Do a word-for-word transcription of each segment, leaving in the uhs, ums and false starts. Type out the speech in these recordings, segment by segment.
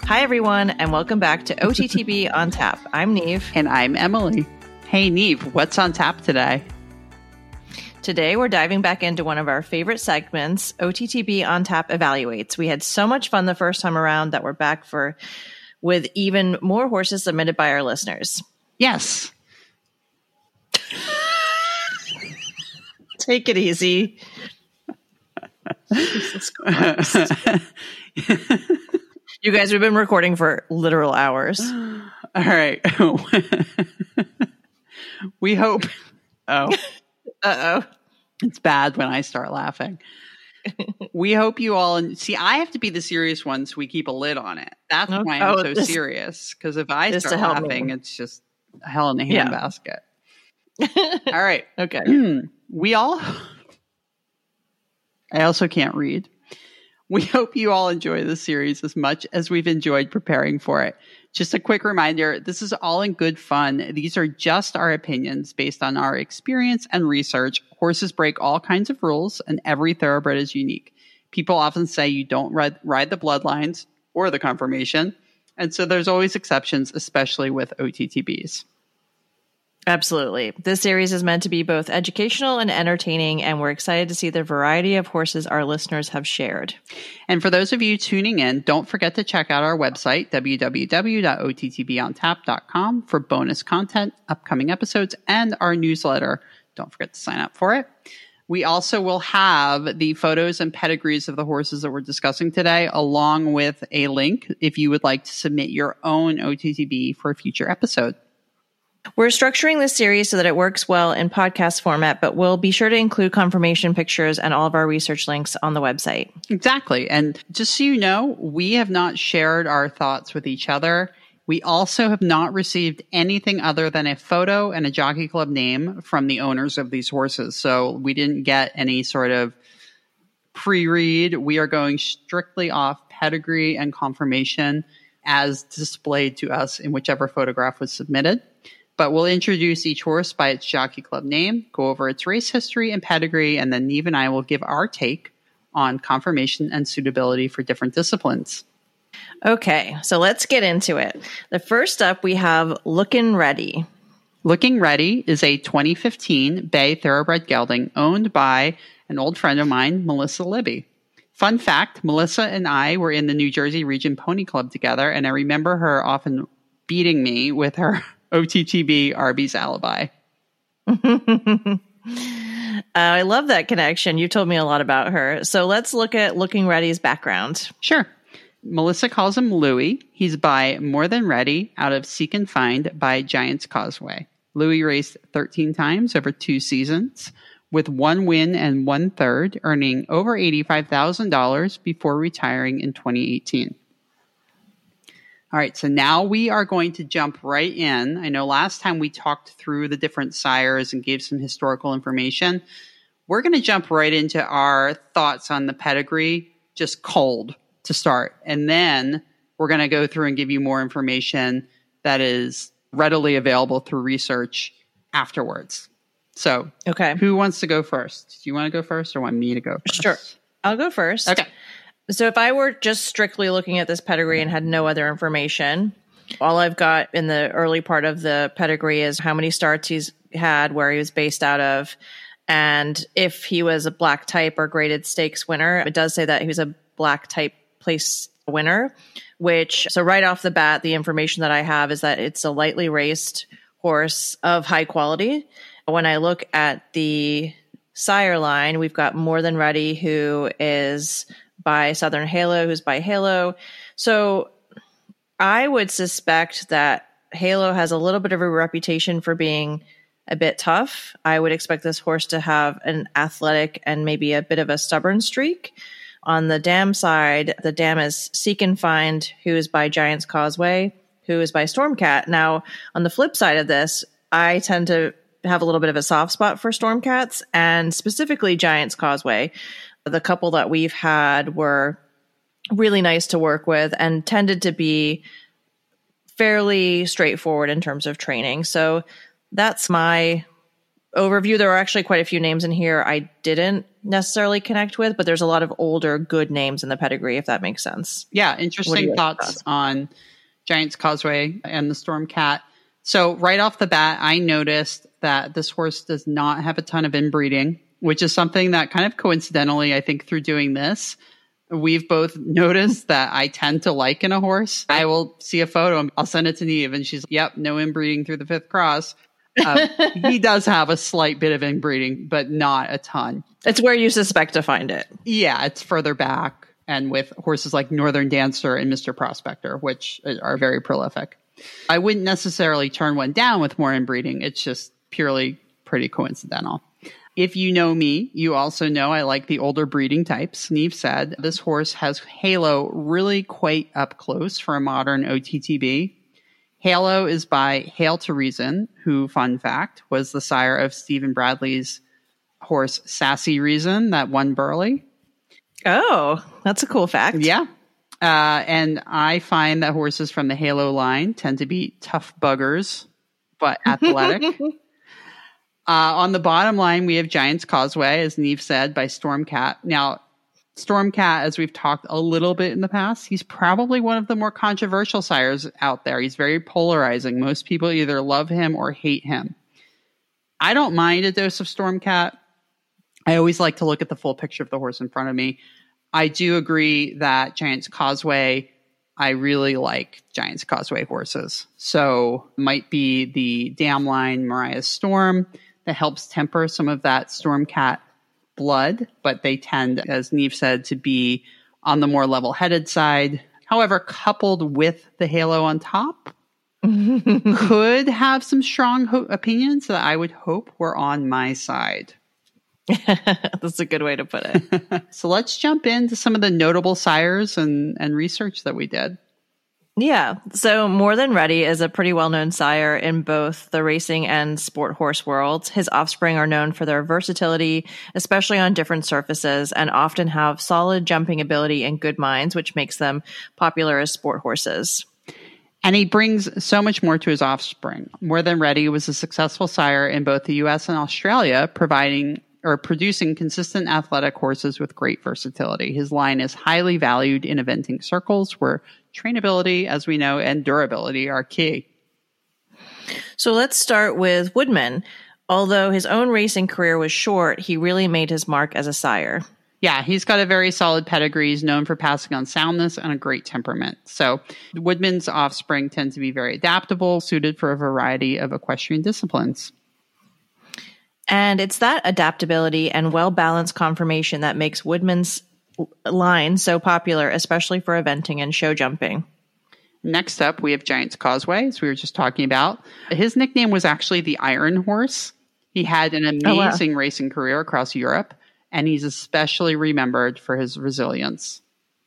Hi, everyone, and welcome back to O T T B on Tap. I'm Neve. And I'm Emily. Hey, Neve, what's on tap today? Today, we're diving back into one of our favorite segments, O T T B on Tap Evaluates. We had so much fun the first time around that we're back for with even more horses submitted by our listeners. Yes. Take it easy. Jesus Christ. You guys, we've been recording for literal hours. All right. We hope. Oh. Uh-oh. It's bad when I start laughing. We hope you all. See, I have to be the serious one, so we keep a lid on it. That's Okay. why I'm oh, so this, serious. Because if I this start laughing, me. It's just a hell in a yeah. handbasket. All right. Okay. We all. I also can't read. We hope you all enjoy this series as much as we've enjoyed preparing for it. Just a quick reminder, this is all in good fun. These are just our opinions based on our experience and research. Horses break all kinds of rules, and every thoroughbred is unique. People often say you don't ride, ride the bloodlines or the conformation, and so there's always exceptions, especially with O T T Bs. Absolutely. This series is meant to be both educational and entertaining, and we're excited to see the variety of horses our listeners have shared. And for those of you tuning in, don't forget to check out our website, w w w dot o t t b on tap dot com, for bonus content, upcoming episodes, and our newsletter. Don't forget to sign up for it. We also will have the photos and pedigrees of the horses that we're discussing today, along with a link if you would like to submit your own O T T B for a future episode. We're structuring this series so that it works well in podcast format, but we'll be sure to include confirmation pictures and all of our research links on the website. Exactly. And just so you know, we have not shared our thoughts with each other. We also have not received anything other than a photo and a Jockey Club name from the owners of these horses. So we didn't get any sort of pre-read. We are going strictly off pedigree and confirmation as displayed to us in whichever photograph was submitted. But we'll introduce each horse by its Jockey Club name, go over its race history and pedigree, and then Neve and I will give our take on conformation and suitability for different disciplines. Okay, so let's get into it. The first up, we have Lookin' Ready. Looking Ready is a twenty fifteen Bay Thoroughbred gelding owned by an old friend of mine, Melissa Libby. Fun fact, Melissa and I were in the New Jersey Region Pony Club together, and I remember her often beating me with her O T T B Arby's alibi. uh, I love that connection. You told me a lot about her. So let's look at Looking Ready's background. Sure. Melissa calls him Louie. He's by More Than Ready out of Seek and Find by Giants Causeway. Louie raced thirteen times over two seasons with one win and one third, earning over eighty-five thousand dollars before retiring in twenty eighteen. All right, so now we are going to jump right in. I know last time we talked through the different sires and gave some historical information. We're going to jump right into our thoughts on the pedigree, just cold to start. And then we're going to go through and give you more information that is readily available through research afterwards. So, okay, who wants to go first? Do you want to go first or want me to go first? Sure. I'll go first. Okay. So if I were just strictly looking at this pedigree and had no other information, all I've got in the early part of the pedigree is how many starts he's had, where he was based out of, and if he was a black type or graded stakes winner. It does say that he was a black type place winner, which, so right off the bat, the information that I have is that it's a lightly raced horse of high quality. When I look at the sire line, we've got More Than Ready, who is by Southern Halo, who's by Halo. So I would suspect that Halo has a little bit of a reputation for being a bit tough. I would expect this horse to have an athletic and maybe a bit of a stubborn streak. On the dam side, the dam is Seek and Find, who is by Giants Causeway, who is by Stormcat. Now, on the flip side of this, I tend to have a little bit of a soft spot for Stormcats and specifically Giants Causeway. The couple that we've had were really nice to work with and tended to be fairly straightforward in terms of training. So that's my overview, there are actually quite a few names in here I didn't necessarily connect with, but there's a lot of older good names in the pedigree, if that makes sense. Yeah, interesting thoughts thought? on Giant's Causeway and the Storm Cat. So right off the bat, I noticed that this horse does not have a ton of inbreeding, which is something that kind of coincidentally, I think through doing this, we've both noticed that I tend to like in a horse. I will see a photo, I'll send it to Neve, and she's like, yep, no inbreeding through the fifth cross. Uh, he does have a slight bit of inbreeding, but not a ton. It's where you suspect to find it. Yeah, it's further back, and with horses like Northern Dancer and Mister Prospector, which are very prolific. I wouldn't necessarily turn one down with more inbreeding. It's just purely pretty coincidental. If you know me, you also know I like the older breeding types. Neve said this horse has Halo really quite up close for a modern O T T B. Halo is by Hail to Reason, who, fun fact, was the sire of Stephen Bradley's horse Sassy Reason that won Burley. Oh, that's a cool fact. Yeah. Uh, and I find that horses from the Halo line tend to be tough buggers, but athletic. uh, on the bottom line, we have Giant's Causeway, as Neve said, by Stormcat. Now, Stormcat, as we've talked a little bit in the past, he's probably one of the more controversial sires out there. He's very polarizing. Most people either love him or hate him. I don't mind a dose of Stormcat. I always like to look at the full picture of the horse in front of me. I do agree that Giant's Causeway, I really like Giant's Causeway horses. So might be the Dam Line Mariah Storm that helps temper some of that Stormcat blood, but they tend, as Neve said, to be on the more level-headed side. However, coupled with the Halo on top, could have some strong ho- opinions that I would hope were on my side. That's a good way to put it. So let's jump into some of the notable sires and, and research that we did. Yeah. So More Than Ready is a pretty well-known sire in both the racing and sport horse worlds. His offspring are known for their versatility, especially on different surfaces, and often have solid jumping ability and good minds, which makes them popular as sport horses. And he brings so much more to his offspring. More Than Ready was a successful sire in both the U S and Australia, providing or producing consistent athletic horses with great versatility. His line is highly valued in eventing circles where trainability, as we know, and durability are key. So let's start with Woodman. Although his own racing career was short, he really made his mark as a sire. Yeah, he's got a very solid pedigree. He's known for passing on soundness and a great temperament. So Woodman's offspring tend to be very adaptable, suited for a variety of equestrian disciplines. And it's that adaptability and well-balanced conformation that makes Woodman's line so popular, especially for eventing and show jumping. Next up, we have Giant's Causeway, as we were just talking about. His nickname was actually the Iron Horse. He had an amazing oh, wow. racing career across Europe, and he's especially remembered for his resilience.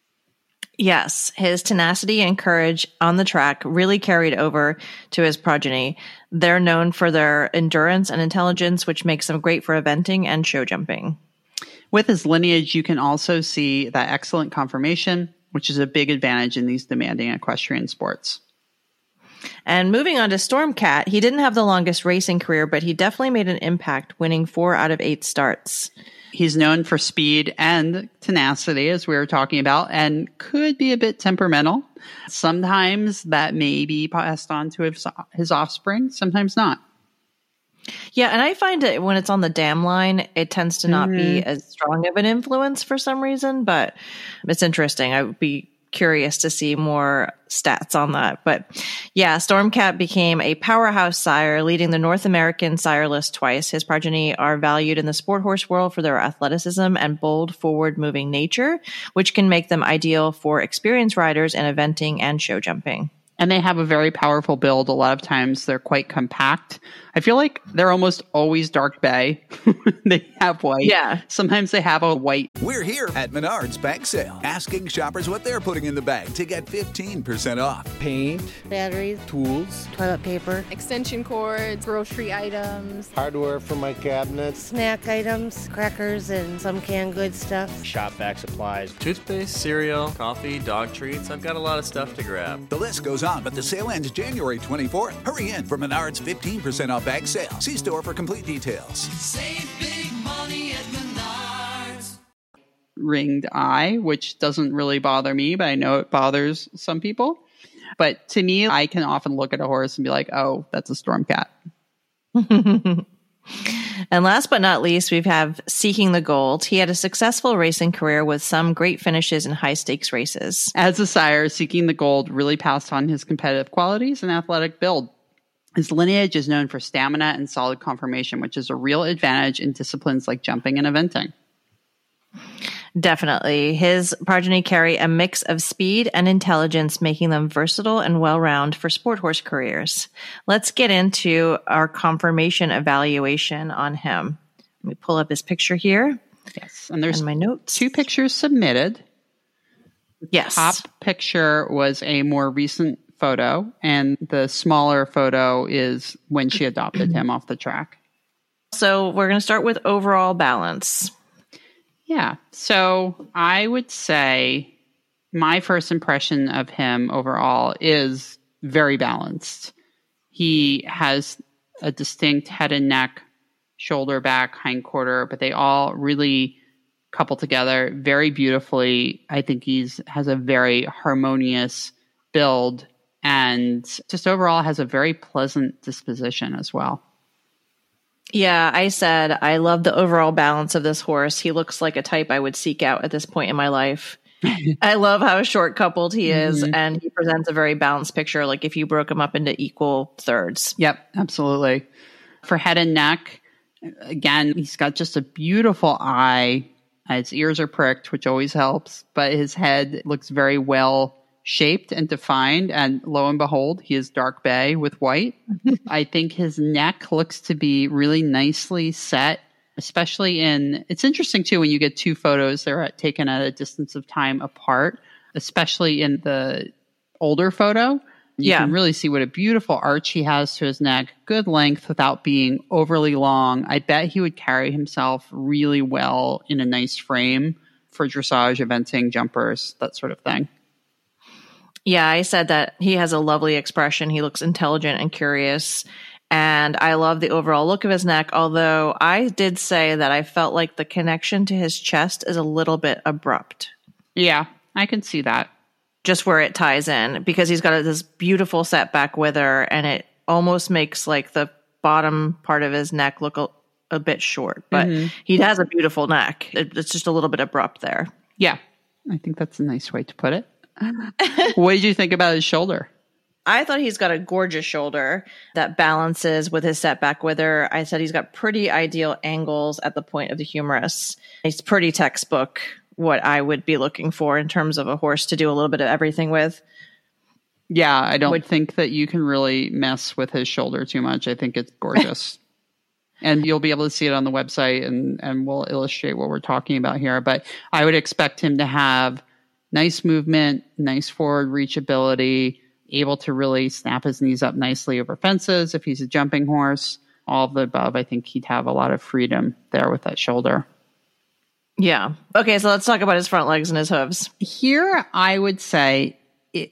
Yes, his tenacity and courage on the track really carried over to his progeny. They're known for their endurance and intelligence, which makes them great for eventing and show jumping. With his lineage, you can also see that excellent conformation, which is a big advantage in these demanding equestrian sports. And moving on to Stormcat, he didn't have the longest racing career, but he definitely made an impact, winning four out of eight starts. He's known for speed and tenacity, as we were talking about, and could be a bit temperamental. Sometimes that may be passed on to his, his offspring, sometimes not. Yeah, and I find it when it's on the dam line, it tends to not mm-hmm. be as strong of an influence for some reason, but it's interesting. I would be curious to see more stats on that. But yeah, Stormcat became a powerhouse sire, leading the North American sire list twice. His progeny are valued in the sport horse world for their athleticism and bold, forward-moving nature, which can make them ideal for experienced riders in eventing and show jumping. And they have a very powerful build. A lot of times they're quite compact. I feel like they're almost always dark bay. They have white. Yeah. Sometimes they have a white. We're here at Menards Bag Sale, asking shoppers what they're putting in the bag to get fifteen percent off. Paint, batteries, tools, toilet paper, extension cords, grocery items, hardware for my cabinets, snack items, crackers, and some canned goods stuff. Shop vac supplies, toothpaste, cereal, coffee, dog treats. I've got a lot of stuff to grab. The list goes on, but the sale ends January twenty-fourth. Hurry in for Menards fifteen percent off bag sale. See store for complete details. Save big money at Menards. Ringed eye, which doesn't really bother me, but I know it bothers some people. But to me, I can often look at a horse and be like, oh, that's a storm cat. And last but not least, we have Seeking the Gold. He had a successful racing career with some great finishes in high-stakes races. As a sire, Seeking the Gold really passed on his competitive qualities and athletic build. His lineage is known for stamina and solid conformation, which is a real advantage in disciplines like jumping and eventing. Definitely. His progeny carry a mix of speed and intelligence, making them versatile and well-rounded for sport horse careers. Let's get into our conformation evaluation on him. Let me pull up his picture here. Yes, and there's and my notes. Two pictures submitted. The yes. top picture was a more recent photo, and the smaller photo is when she adopted him off the track. So we're going to start with overall balance. Yeah. So I would say my first impression of him overall is very balanced. He has a distinct head and neck, shoulder, back, hind quarter, but they all really couple together very beautifully. I think he's has a very harmonious build and just overall has a very pleasant disposition as well. Yeah, I said I love the overall balance of this horse. He looks like a type I would seek out at this point in my life. I love how short coupled he is, mm-hmm. and he presents a very balanced picture, like if you broke him up into equal thirds. Yep, absolutely. For head and neck, again, he's got just a beautiful eye. His ears are pricked, which always helps, but his head looks very well shaped and defined, and lo and behold, he is dark bay with white. I think his neck looks to be really nicely set, especially in, it's interesting too when you get two photos, they're taken at a distance of time apart, especially in the older photo. You yeah. can really see what a beautiful arch he has to his neck, good length without being overly long. I bet he would carry himself really well in a nice frame for dressage, eventing, jumpers, that sort of thing. Yeah, I said that he has a lovely expression. He looks intelligent and curious. And I love the overall look of his neck, although I did say that I felt like the connection to his chest is a little bit abrupt. Yeah, I can see that. Just where it ties in, because he's got this beautiful setback wither, and it almost makes like the bottom part of his neck look a, a bit short. But mm-hmm. he has a beautiful neck. It, it's just a little bit abrupt there. Yeah, I think that's a nice way to put it. What did you think about his shoulder? I thought he's got a gorgeous shoulder that balances with his setback wither. I said he's got pretty ideal angles at the point of the humerus. It's pretty textbook what I would be looking for in terms of a horse to do a little bit of everything with. Yeah, I don't would, think that you can really mess with his shoulder too much. I think it's gorgeous. And you'll be able to see it on the website, and, and we'll illustrate what we're talking about here. But I would expect him to have nice movement, nice forward reachability, able to really snap his knees up nicely over fences if he's a jumping horse. All of the above, I think he'd have a lot of freedom there with that shoulder. Yeah. Okay, so let's talk about his front legs and his hooves. Here, I would say, it,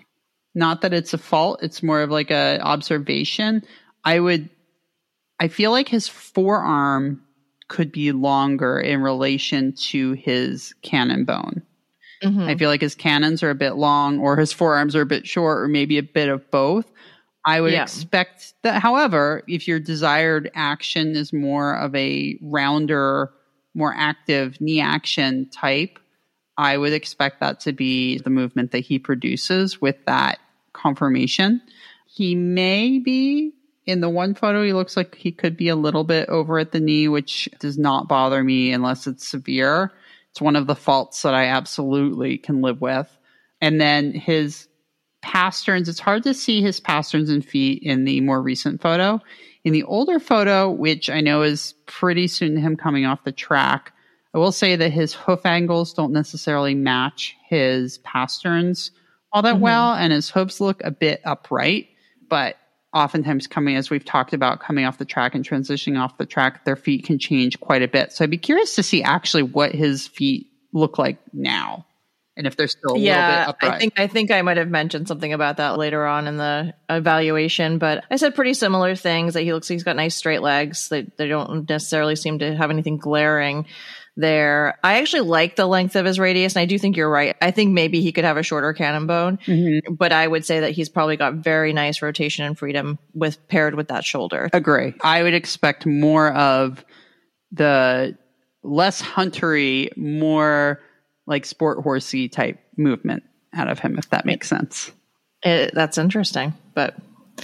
not that it's a fault, it's more of like a observation. I would, I feel like his forearm could be longer in relation to his cannon bone. Mm-hmm. I feel like his cannons are a bit long, or his forearms are a bit short, or maybe a bit of both. I would yeah. expect that. However, if your desired action is more of a rounder, more active knee action type, I would expect that to be the movement that he produces with that conformation. He may be, in the one photo, he looks like he could be a little bit over at the knee, which does not bother me unless it's severe. It's one of the faults that I absolutely can live with. And then his pasterns, it's hard to see his pasterns and feet in the more recent photo. In the older photo, which I know is pretty soon to him coming off the track, I will say that his hoof angles don't necessarily match his pasterns all that mm-hmm. well, and his hooves look a bit upright, but oftentimes coming, as we've talked about, coming off the track and transitioning off the track, their feet can change quite a bit. So I'd be curious to see actually what his feet look like now. And if they're still a yeah, little bit upright. I think I think I might have mentioned something about that later on in the evaluation, but I said pretty similar things, that he looks like he's got nice straight legs. They they don't necessarily seem to have anything glaring there. I actually like the length of his radius, and I do think you're right. I think maybe he could have a shorter cannon bone, mm-hmm. but I would say that he's probably got very nice rotation and freedom with paired with that shoulder. Agree. I would expect more of the less huntery, more like sport horsey type movement out of him, if that makes sense. It, that's interesting, but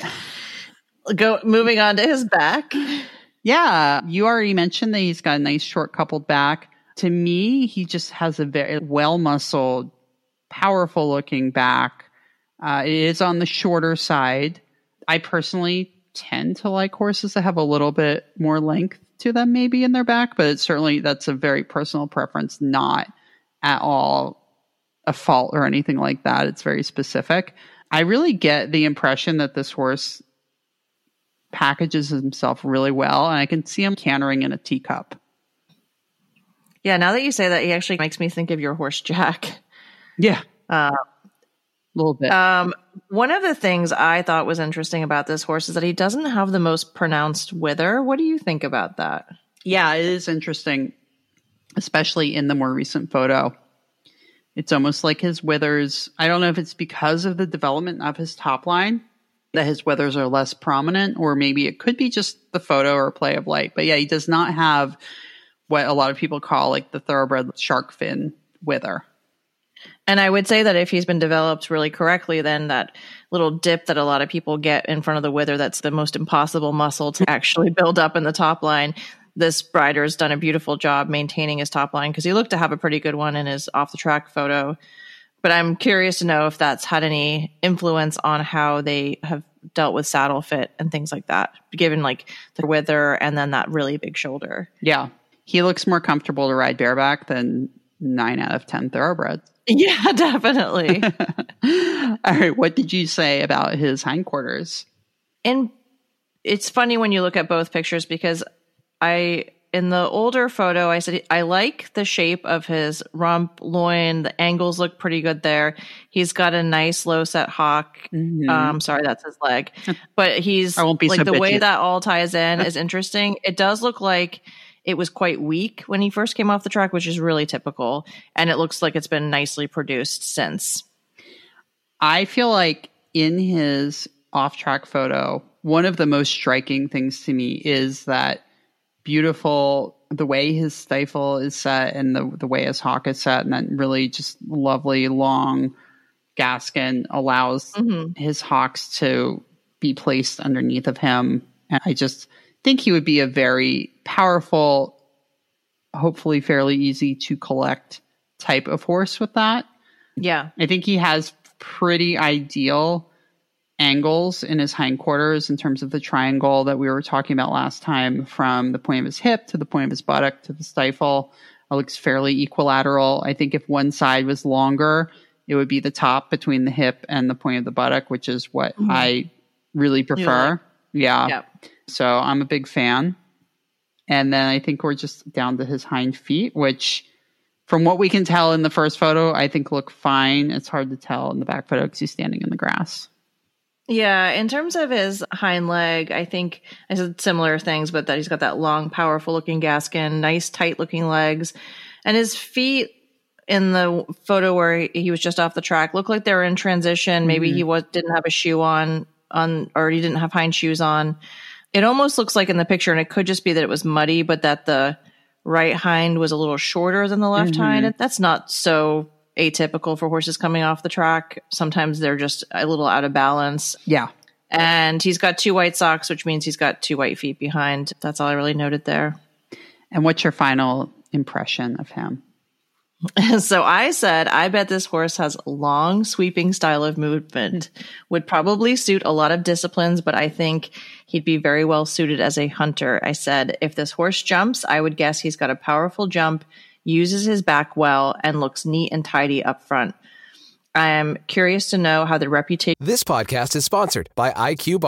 go moving on to his back. Yeah, you already mentioned that he's got a nice short coupled back. To me, he just has a very well-muscled, powerful-looking back. Uh, it is on the shorter side. I personally tend to like horses that have a little bit more length to them maybe in their back, but it's certainly, that's a very personal preference, not at all a fault or anything like that. It's very specific. I really get the impression that this horse packages himself really well, and I can see him cantering in a teacup. Yeah, now that you say that, he actually makes me think of your horse, Jack. Yeah. Uh, a little bit. Um, one of the things I thought was interesting about this horse is that he doesn't have the most pronounced wither. What do you think about that? Yeah, it is interesting, especially in the more recent photo. It's almost like his withers, I don't know if it's because of the development of his top line that his withers are less prominent, or maybe it could be just the photo or play of light. But yeah, he does not have what a lot of people call like the thoroughbred shark fin wither. And I would say that if he's been developed really correctly, then that little dip that a lot of people get in front of the wither, that's the most impossible muscle to actually build up in the top line. This rider has done a beautiful job maintaining his top line, because he looked to have a pretty good one in his off the track photo. But I'm curious to know if that's had any influence on how they have dealt with saddle fit and things like that, given like the wither and then that really big shoulder. Yeah. He looks more comfortable to ride bareback than nine out of ten thoroughbreds. Yeah, definitely. All right. What did you say about his hindquarters? And it's funny when you look at both pictures, because I, in the older photo, I said, I like the shape of his rump, loin. The angles look pretty good there. He's got a nice low set hock. Mm-hmm. Um, sorry, that's his leg. But he's I won't be like so the bitchy. way that all ties in is interesting. It does look like it was quite weak when he first came off the track, which is really typical. And it looks like it's been nicely produced since. I feel like in his off-track photo, one of the most striking things to me is that beautiful, the way his stifle is set and the, the way his hock is set, and that really just lovely long gaskin allows mm-hmm. his hocks to be placed underneath of him. And I just think he would be a very powerful, hopefully fairly easy to collect type of horse with that. Yeah. I think he has pretty ideal angles in his hindquarters in terms of the triangle that we were talking about last time, from the point of his hip to the point of his buttock to the stifle. It looks fairly equilateral. I think if one side was longer, it would be the top between the hip and the point of the buttock, which is what mm-hmm. I really prefer. Like, yeah. Yep. So I'm a big fan. And then I think we're just down to his hind feet, which from what we can tell in the first photo, I think look fine. It's hard to tell in the back photo because he's standing in the grass. Yeah, in terms of his hind leg, I think I said similar things, but that he's got that long, powerful looking gaskin, nice, tight looking legs. And his feet in the photo where he was just off the track look like they were in transition. Maybe mm-hmm. he was didn't have a shoe on, on, or he didn't have hind shoes on. It almost looks like in the picture, and it could just be that it was muddy, but that the right hind was a little shorter than the left mm-hmm. hind. That's not so atypical for horses coming off the track. Sometimes they're just a little out of balance. Yeah. And he's got two white socks, which means he's got two white feet behind. That's all I really noted there. And what's your final impression of him? So I said, I bet this horse has a long, sweeping style of movement. Would probably suit a lot of disciplines, but I think he'd be very well suited as a hunter. I said, if this horse jumps, I would guess he's got a powerful jump, uses his back well, and looks neat and tidy up front. I'm curious to know how the reputation... This podcast is sponsored by I Q Bar.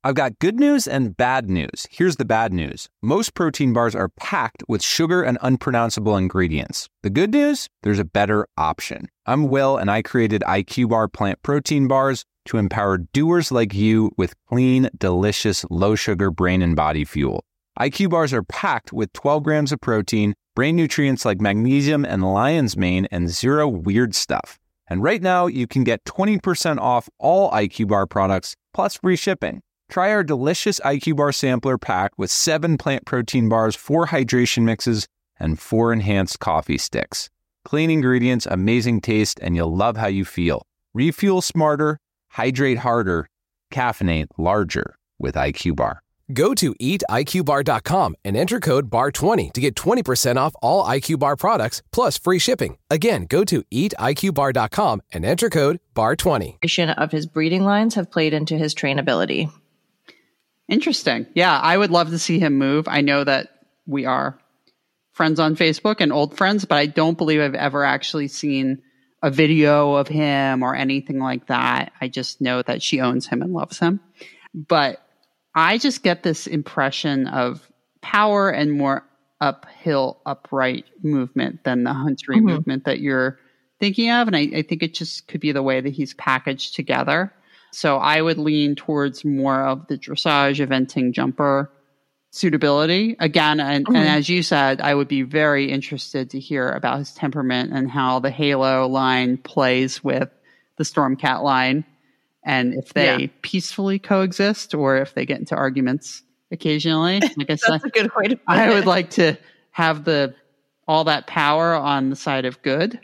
I've got good news and bad news. Here's the bad news. Most protein bars are packed with sugar and unpronounceable ingredients. The good news? There's a better option. I'm Will, and I created I Q Bar plant protein bars to empower doers like you with clean, delicious, low-sugar brain and body fuel. I Q Bars are packed with twelve grams of protein, brain nutrients like magnesium and lion's mane, and zero weird stuff. And right now, you can get twenty percent off all I Q Bar products, plus free shipping. Try our delicious I Q Bar sampler pack with seven plant protein bars, four hydration mixes, and four enhanced coffee sticks. Clean ingredients, amazing taste, and you'll love how you feel. Refuel smarter, hydrate harder, caffeinate larger with I Q Bar. Go to eat I Q bar dot com and enter code B A R twenty to get twenty percent off all I Q Bar products plus free shipping. Again, go to eat I Q bar dot com and enter code B A R twenty. Of his breeding lines have played into his trainability. Interesting. Yeah, I would love to see him move. I know that we are friends on Facebook and old friends, but I don't believe I've ever actually seen a video of him or anything like that. I just know that she owns him and loves him. But I just get this impression of power and more uphill, upright movement than the Huntery mm-hmm. movement that you're thinking of. And I, I think it just could be the way that he's packaged together. So I would lean towards more of the dressage, eventing, jumper suitability. Again, and, mm-hmm. and as you said, I would be very interested to hear about his temperament and how the Halo line plays with the Stormcat line. And if they yeah. peacefully coexist or if they get into arguments occasionally. Like I said, that's a good way to put I it. would like to have the all that power on the side of good.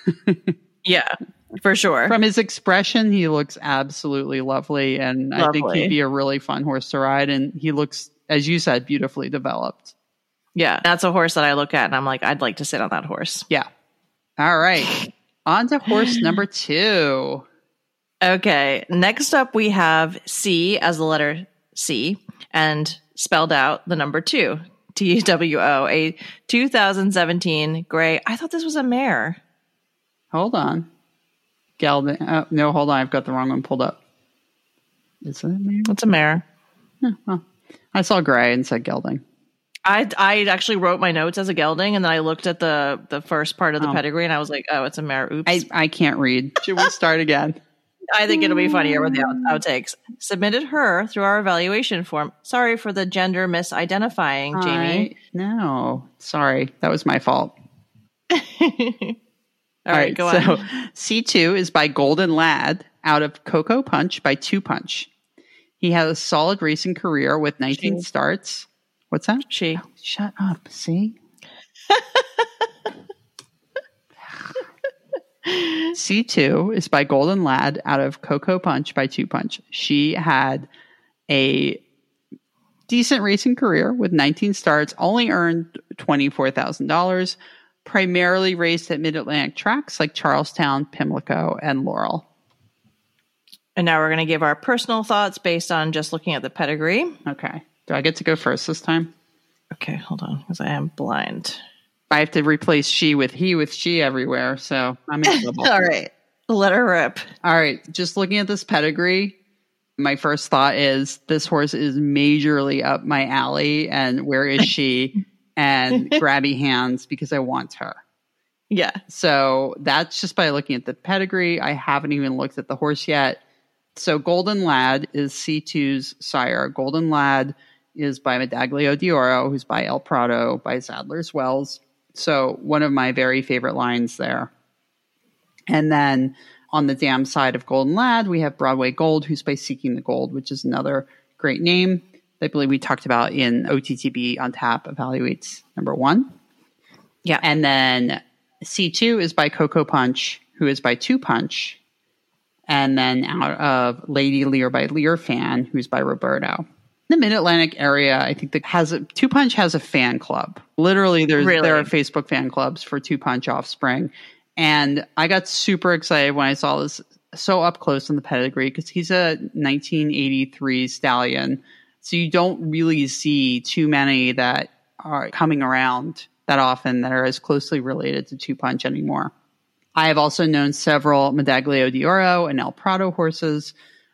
Yeah, for sure. From his expression, he looks absolutely lovely. And lovely. I think he'd be a really fun horse to ride. And he looks, as you said, beautifully developed. Yeah, that's a horse that I look at and I'm like, I'd like to sit on that horse. Yeah. All right. On to horse number two. Okay. Next up, we have C as the letter C and spelled out the number two. T W O, a two thousand seventeen gray. I thought this was a mare. Hold on. Gelding. Oh, no, hold on. I've got the wrong one pulled up. Is it a mare? It's a mare. Yeah, well, I saw gray and said gelding. I I actually wrote my notes as a gelding, and then I looked at the the first part of the oh. pedigree, and I was like, oh, it's a mare. Oops. I, I can't read. Should we start again? I think it'll be funnier with the out- outtakes. Submitted her through our evaluation form. Sorry for the gender misidentifying, Jamie. I, no, sorry. That was my fault. All, All right, go so on. C two is by Golden Lad out of Cocoa Punch by Two Punch. He has a solid racing career with nineteen she. starts. What's that? She. Oh, shut up. See? C two is by Golden Lad out of Cocoa Punch by Two Punch. She had a decent racing career with nineteen starts, only earned twenty-four thousand dollars, primarily raced at Mid-Atlantic tracks like Charlestown, Pimlico, and Laurel. And now we're going to give our personal thoughts based on just looking at the pedigree. Okay. Do I get to go first this time? Okay, hold on, because I am blind. I have to replace she with he with she everywhere, so I'm in trouble. All right. Let her rip. All right. Just looking at this pedigree, my first thought is this horse is majorly up my alley, and where is she? And grabby hands because I want her. Yeah. So that's just by looking at the pedigree. I haven't even looked at the horse yet. So Golden Lad is C two's sire. Golden Lad is by Medaglio d'Oro, who's by El Prado, by Sadler's Wells. So one of my very favorite lines there. And then on the dam side of Golden Lad, we have Broadway Gold, who's by Seeking the Gold, which is another great name. I believe we talked about in O T T B on Tap Evaluates number one. Yeah. And then C two is by Cocoa Punch, who is by Two Punch. And then out of Lady Lear by Lear Fan, who's by Roberto. The Mid-Atlantic area, I think that has a, Two Punch has a fan club. Literally, there's really? there are Facebook fan clubs for Two Punch Offspring. And I got super excited when I saw this so up close in the pedigree because he's a nineteen eighty-three stallion. So you don't really see too many that are coming around that often that are as closely related to Two Punch anymore. I have also known several Medaglio d'Oro and El Prado horses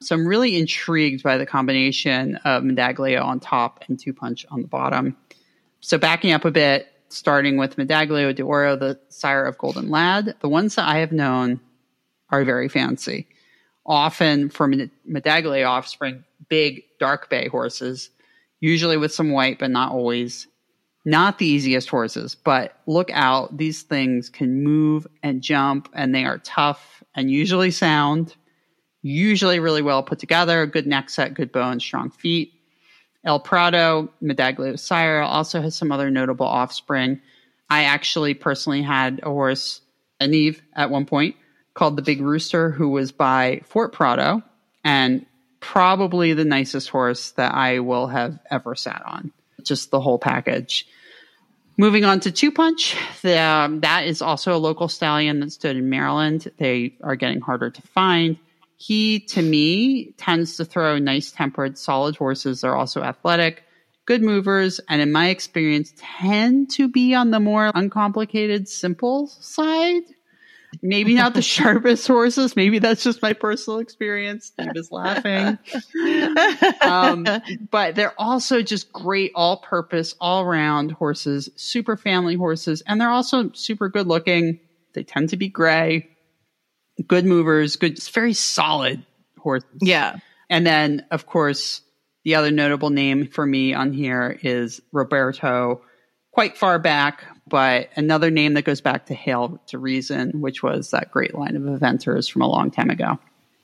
So I'm really intrigued by the combination of Medaglio on top and Two Punch on the bottom. So backing up a bit, starting with Medaglio d'Oro, the sire of Golden Lad, the ones that I have known are very fancy. Often for Medaglio offspring, big dark bay horses, usually with some white, but not always. Not the easiest horses, but look out. These things can move and jump, and they are tough and usually sound, usually really well put together, good neck set, good bones, strong feet. El Prado, Medaglio's sire, also has some other notable offspring. I actually personally had a horse, a Neve, at one point, called the Big Rooster, who was by Fort Prado, and probably the nicest horse that I will have ever sat on. Just the whole package. Moving on to Two Punch, the, um, that is also a local stallion that stood in Maryland. They are getting harder to find. He, to me, tends to throw nice-tempered, solid horses. They're also athletic, good movers, and in my experience, tend to be on the more uncomplicated, simple side. Maybe not the sharpest horses. Maybe that's just my personal experience. Steve is laughing. Um, but they're also just great all-purpose, all-round horses, super family horses, and they're also super good-looking. They tend to be gray, good movers, good, very solid horses. Yeah. And then, of course, the other notable name for me on here is Roberto, quite far back, but another name that goes back to Hail to Reason, which was that great line of eventers from a long time ago.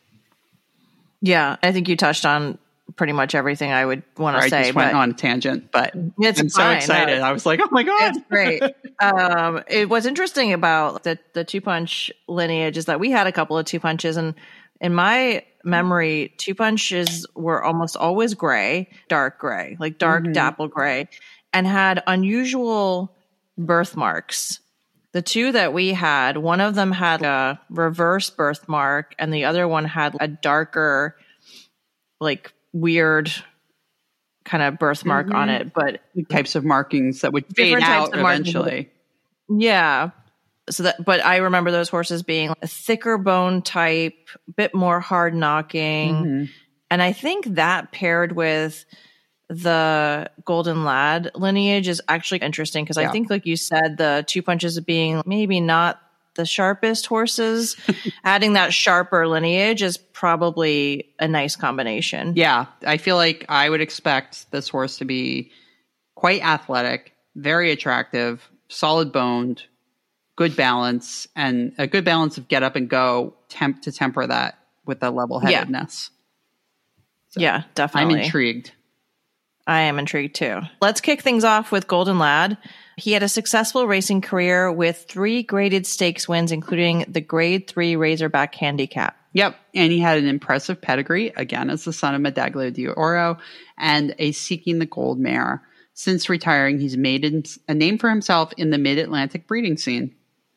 Yeah, I think you touched on pretty much everything I would want to I say. just went on a tangent, but it's I'm fine. so excited. No, I was like, oh my God. It's great. um, it, what's interesting about the, the Two Punch lineage is that we had a couple of Two Punches, and in my memory, Two Punches were almost always gray, dark gray, like dark mm-hmm. dapple gray, and had unusual birthmarks. The two that we had, one of them had a reverse birthmark, and the other one had a darker, like weird kind of birthmark mm-hmm. on it, but types of markings that would fade out eventually. Yeah. So that, but I remember those horses being a thicker bone type, a bit more hard knocking. Mm-hmm. And I think that paired with the Golden Lad lineage is actually interesting because yeah. I think, like you said, the Two Punches being maybe not the sharpest horses, adding that sharper lineage is probably a nice combination. Yeah, I feel like I would expect this horse to be quite athletic, very attractive, solid boned, good balance, and a good balance of get up and go temp to temper that with the level headedness. Yeah. So yeah, definitely. I'm intrigued. I am intrigued too. Let's kick things off with Golden Lad. He had a successful racing career with three graded stakes wins, including the Grade three Razorback Handicap. Yep. And he had an impressive pedigree, again, as the son of Medaglio d'Oro, and a Seeking the Gold mare. Since retiring, he's made a name for himself in the mid-Atlantic breeding scene.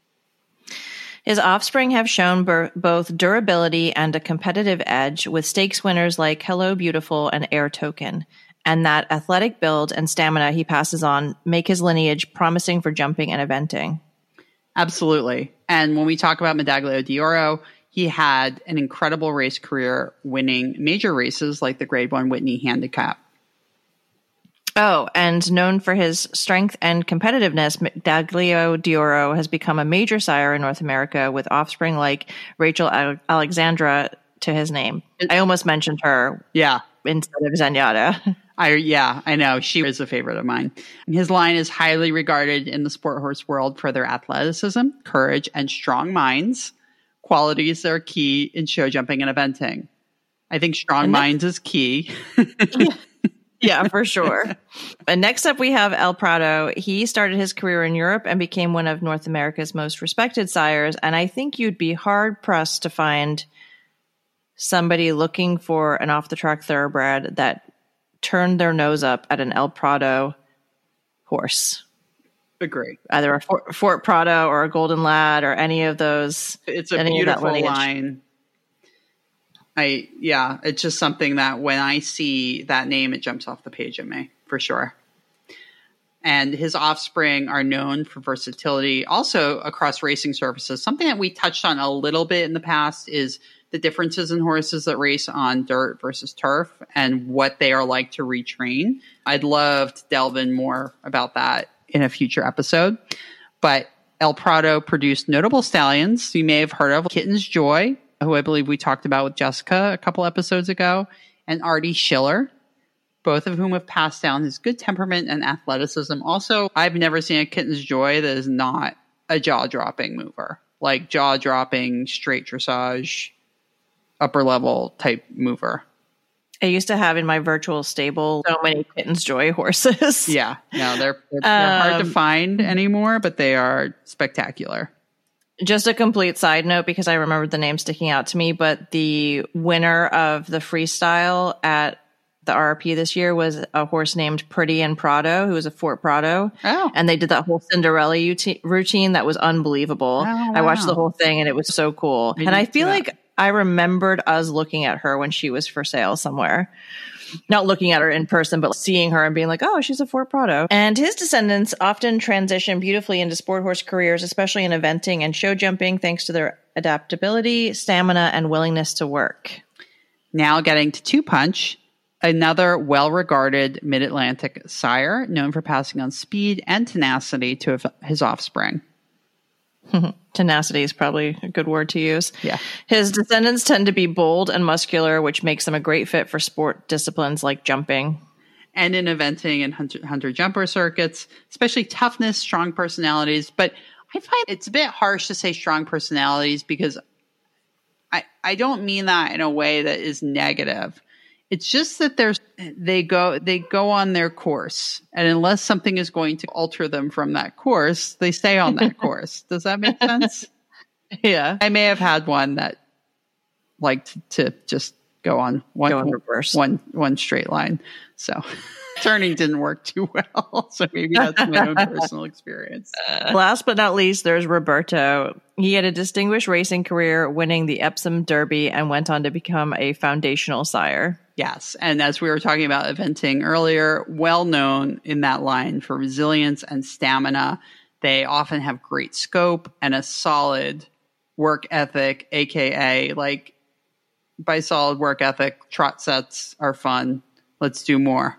His offspring have shown ber- both durability and a competitive edge, with stakes winners like Hello Beautiful and Air Token. And that athletic build and stamina he passes on make his lineage promising for jumping and eventing. Absolutely. And when we talk about Medaglio d'Oro, he had an incredible race career, winning major races like the Grade one Whitney Handicap. Oh, and known for his strength and competitiveness, Medaglio d'Oro has become a major sire in North America with offspring like Rachel Alexandra to his name. I almost mentioned her. Yeah. Instead of Zenyatta. I, yeah, I know. She is a favorite of mine. His line is highly regarded in the sport horse world for their athleticism, courage, and strong minds, qualities that are key in show jumping and eventing. I think strong and minds is key. Yeah, for sure. And next up, we have El Prado. He started his career in Europe and became one of North America's most respected sires. And I think you'd be hard pressed to find somebody looking for an off-the-track thoroughbred that turned their nose up at an El Prado horse. Agree. Either a Fort, Fort Prado or a Golden Lad or any of those. It's a beautiful line. I yeah, it's just something that when I see that name, it jumps off the page at me, for sure. And his offspring are known for versatility, also across racing surfaces. Something that we touched on a little bit in the past is the differences in horses that race on dirt versus turf and what they are like to retrain. I'd love to delve in more about that in a future episode. But El Prado produced notable stallions you may have heard of: Kitten's Joy, who I believe we talked about with Jessica a couple episodes ago, and Artie Schiller, both of whom have passed down his good temperament and athleticism. Also, I've never seen a Kitten's Joy that is not a jaw-dropping mover, like jaw-dropping, straight dressage, upper-level type mover. I used to have in my virtual stable so many Kitten's Joy horses. Yeah, no, they're, they're, they're um, hard to find anymore, but they are spectacular. Just a complete side note, because I remembered the name sticking out to me, but the winner of the freestyle at the R R P this year was a horse named Pretty and Prado, who was a Fort Prado. Oh. And they did that whole Cinderella ut- routine that was unbelievable. Oh, wow. I watched the whole thing and it was so cool. I and I feel like I remembered us looking at her when she was for sale somewhere. Not looking at her in person, but seeing her and being like, oh, she's a Fort Prado. And his descendants often transition beautifully into sport horse careers, especially in eventing and show jumping, thanks to their adaptability, stamina, and willingness to work. Now getting to Two Punch, another well-regarded Mid-Atlantic sire, known for passing on speed and tenacity to his offspring. Tenacity is probably a good word to use. Yeah. His descendants tend to be bold and muscular, which makes them a great fit for sport disciplines like jumping. And in eventing and hunter, hunter jumper circuits, especially toughness, strong personalities. But I find it's a bit harsh to say strong personalities, because I, I don't mean that in a way that is negative. It's just that there's they go they go on their course, and unless something is going to alter them from that course, they stay on that course. Does that make sense? Yeah, I may have had one that liked to just go on one go in reverse. one one straight line. So turning didn't work too well. So maybe that's my own personal experience. Uh, last but not least, there's Roberto. He had a distinguished racing career, winning the Epsom Derby, and went on to become a foundational sire. Yes. And as we were talking about eventing earlier, well known in that line for resilience and stamina. They often have great scope and a solid work ethic, A K A like by solid work ethic, trot sets are fun. Let's do more.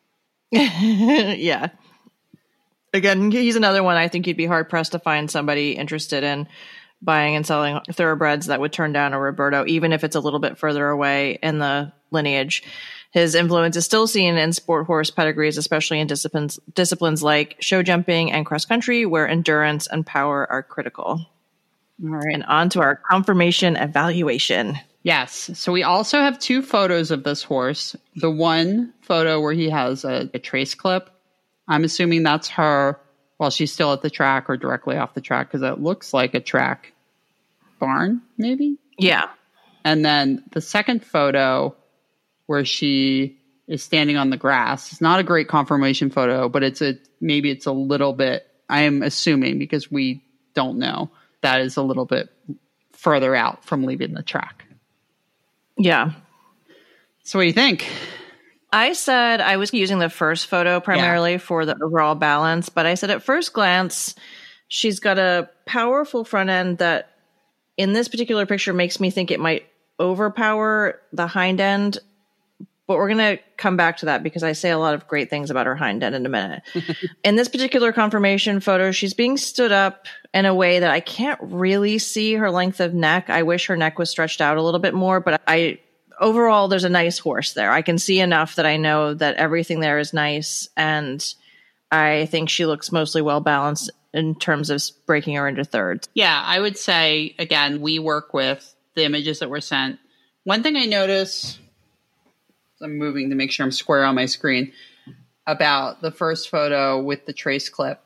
Yeah. Again, he's another one I think you'd be hard pressed to find somebody interested in buying and selling thoroughbreds that would turn down a Roberto, even if it's a little bit further away in the lineage. His influence is still seen in sport horse pedigrees, especially in disciplines disciplines like show jumping and cross country, where endurance and power are critical. All right. And on to our confirmation evaluation. Yes. So we also have two photos of this horse. The one photo where he has a, a trace clip. I'm assuming that's her while she's still at the track or directly off the track, because it looks like a track barn, maybe? Yeah. And then the second photo where she is standing on the grass. It's not a great confirmation photo, but it's a maybe it's a little bit, I am assuming, because we don't know, that is a little bit further out from leaving the track. Yeah. So what do you think? I said I was using the first photo primarily yeah. for the overall balance, but I said at first glance, she's got a powerful front end that in this particular picture makes me think it might overpower the hind end. But we're going to come back to that because I say a lot of great things about her hind end in a minute. In this particular confirmation photo, she's being stood up in a way that I can't really see her length of neck. I wish her neck was stretched out a little bit more, but I overall, there's a nice horse there. I can see enough that I know that everything there is nice, and I think she looks mostly well balanced in terms of breaking her into thirds. Yeah, I would say, again, we work with the images that were sent. One thing I notice, I'm moving to make sure I'm square on my screen, about the first photo with the trace clip.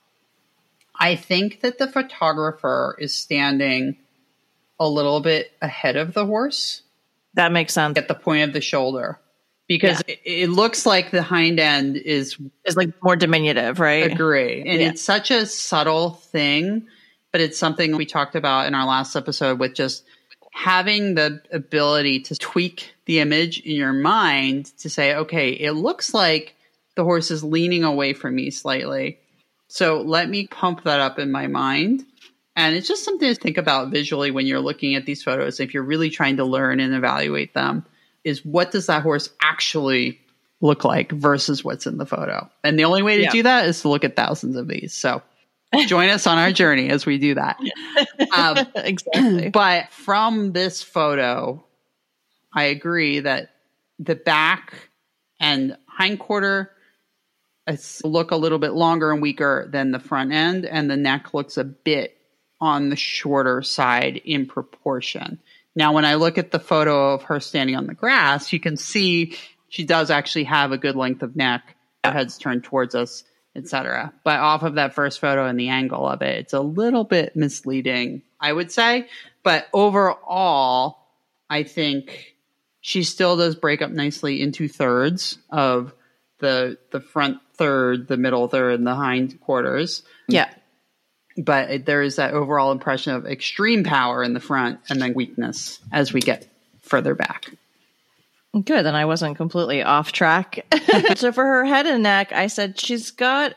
I think that the photographer is standing a little bit ahead of the horse. That makes sense. At the point of the shoulder. Because yeah. it, it looks like the hind end is... is like more diminutive, right? Agree. And yeah. it's such a subtle thing, but it's something we talked about in our last episode with just having the ability to tweak the image in your mind to say, okay, it looks like the horse is leaning away from me slightly. So let me pump that up in my mind And it's just something to think about visually when you're looking at these photos. If you're really trying to learn and evaluate them, is what does that horse actually look like versus what's in the photo? And the only way to Yeah. do that is to look at thousands of these. So join us on our journey as we do that. Um, Exactly. but from this photo, I agree that the back and hindquarter is- look a little bit longer and weaker than the front end, and the neck looks a bit on the shorter side in proportion. Now, when I look at the photo of her standing on the grass, you can see she does actually have a good length of neck. Her head's turned towards us, et cetera. But off of that first photo and the angle of it, it's a little bit misleading, I would say. But overall, I think she still does break up nicely into thirds of the the front third, the middle third, and the hind quarters. Yeah. But there is that overall impression of extreme power in the front and then weakness as we get further back. Good. Then I wasn't completely off track. So for her head and neck, I said she's got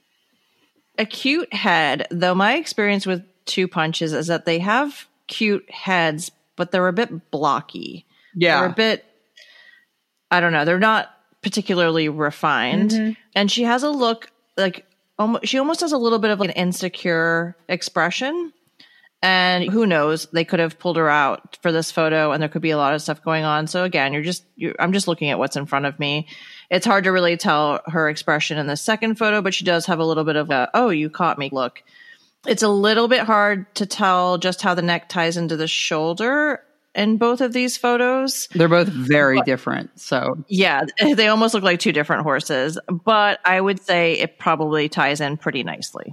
a cute head, though my experience with Two Punches is that they have cute heads, but they're a bit blocky. Yeah. They're a bit, I don't know, they're not particularly refined. Mm-hmm. And she has a look like, almost, she almost has a little bit of like an insecure expression. And who knows, they could have pulled her out for this photo and there could be a lot of stuff going on. So again, you're just, you're, I'm just looking at what's in front of me. It's hard to really tell her expression in the second photo, but she does have a little bit of a, oh, you caught me look. It's a little bit hard to tell just how the neck ties into the shoulder in both of these photos. They're both very different. So Yeah, they almost look like two different horses, but I would say it probably ties in pretty nicely.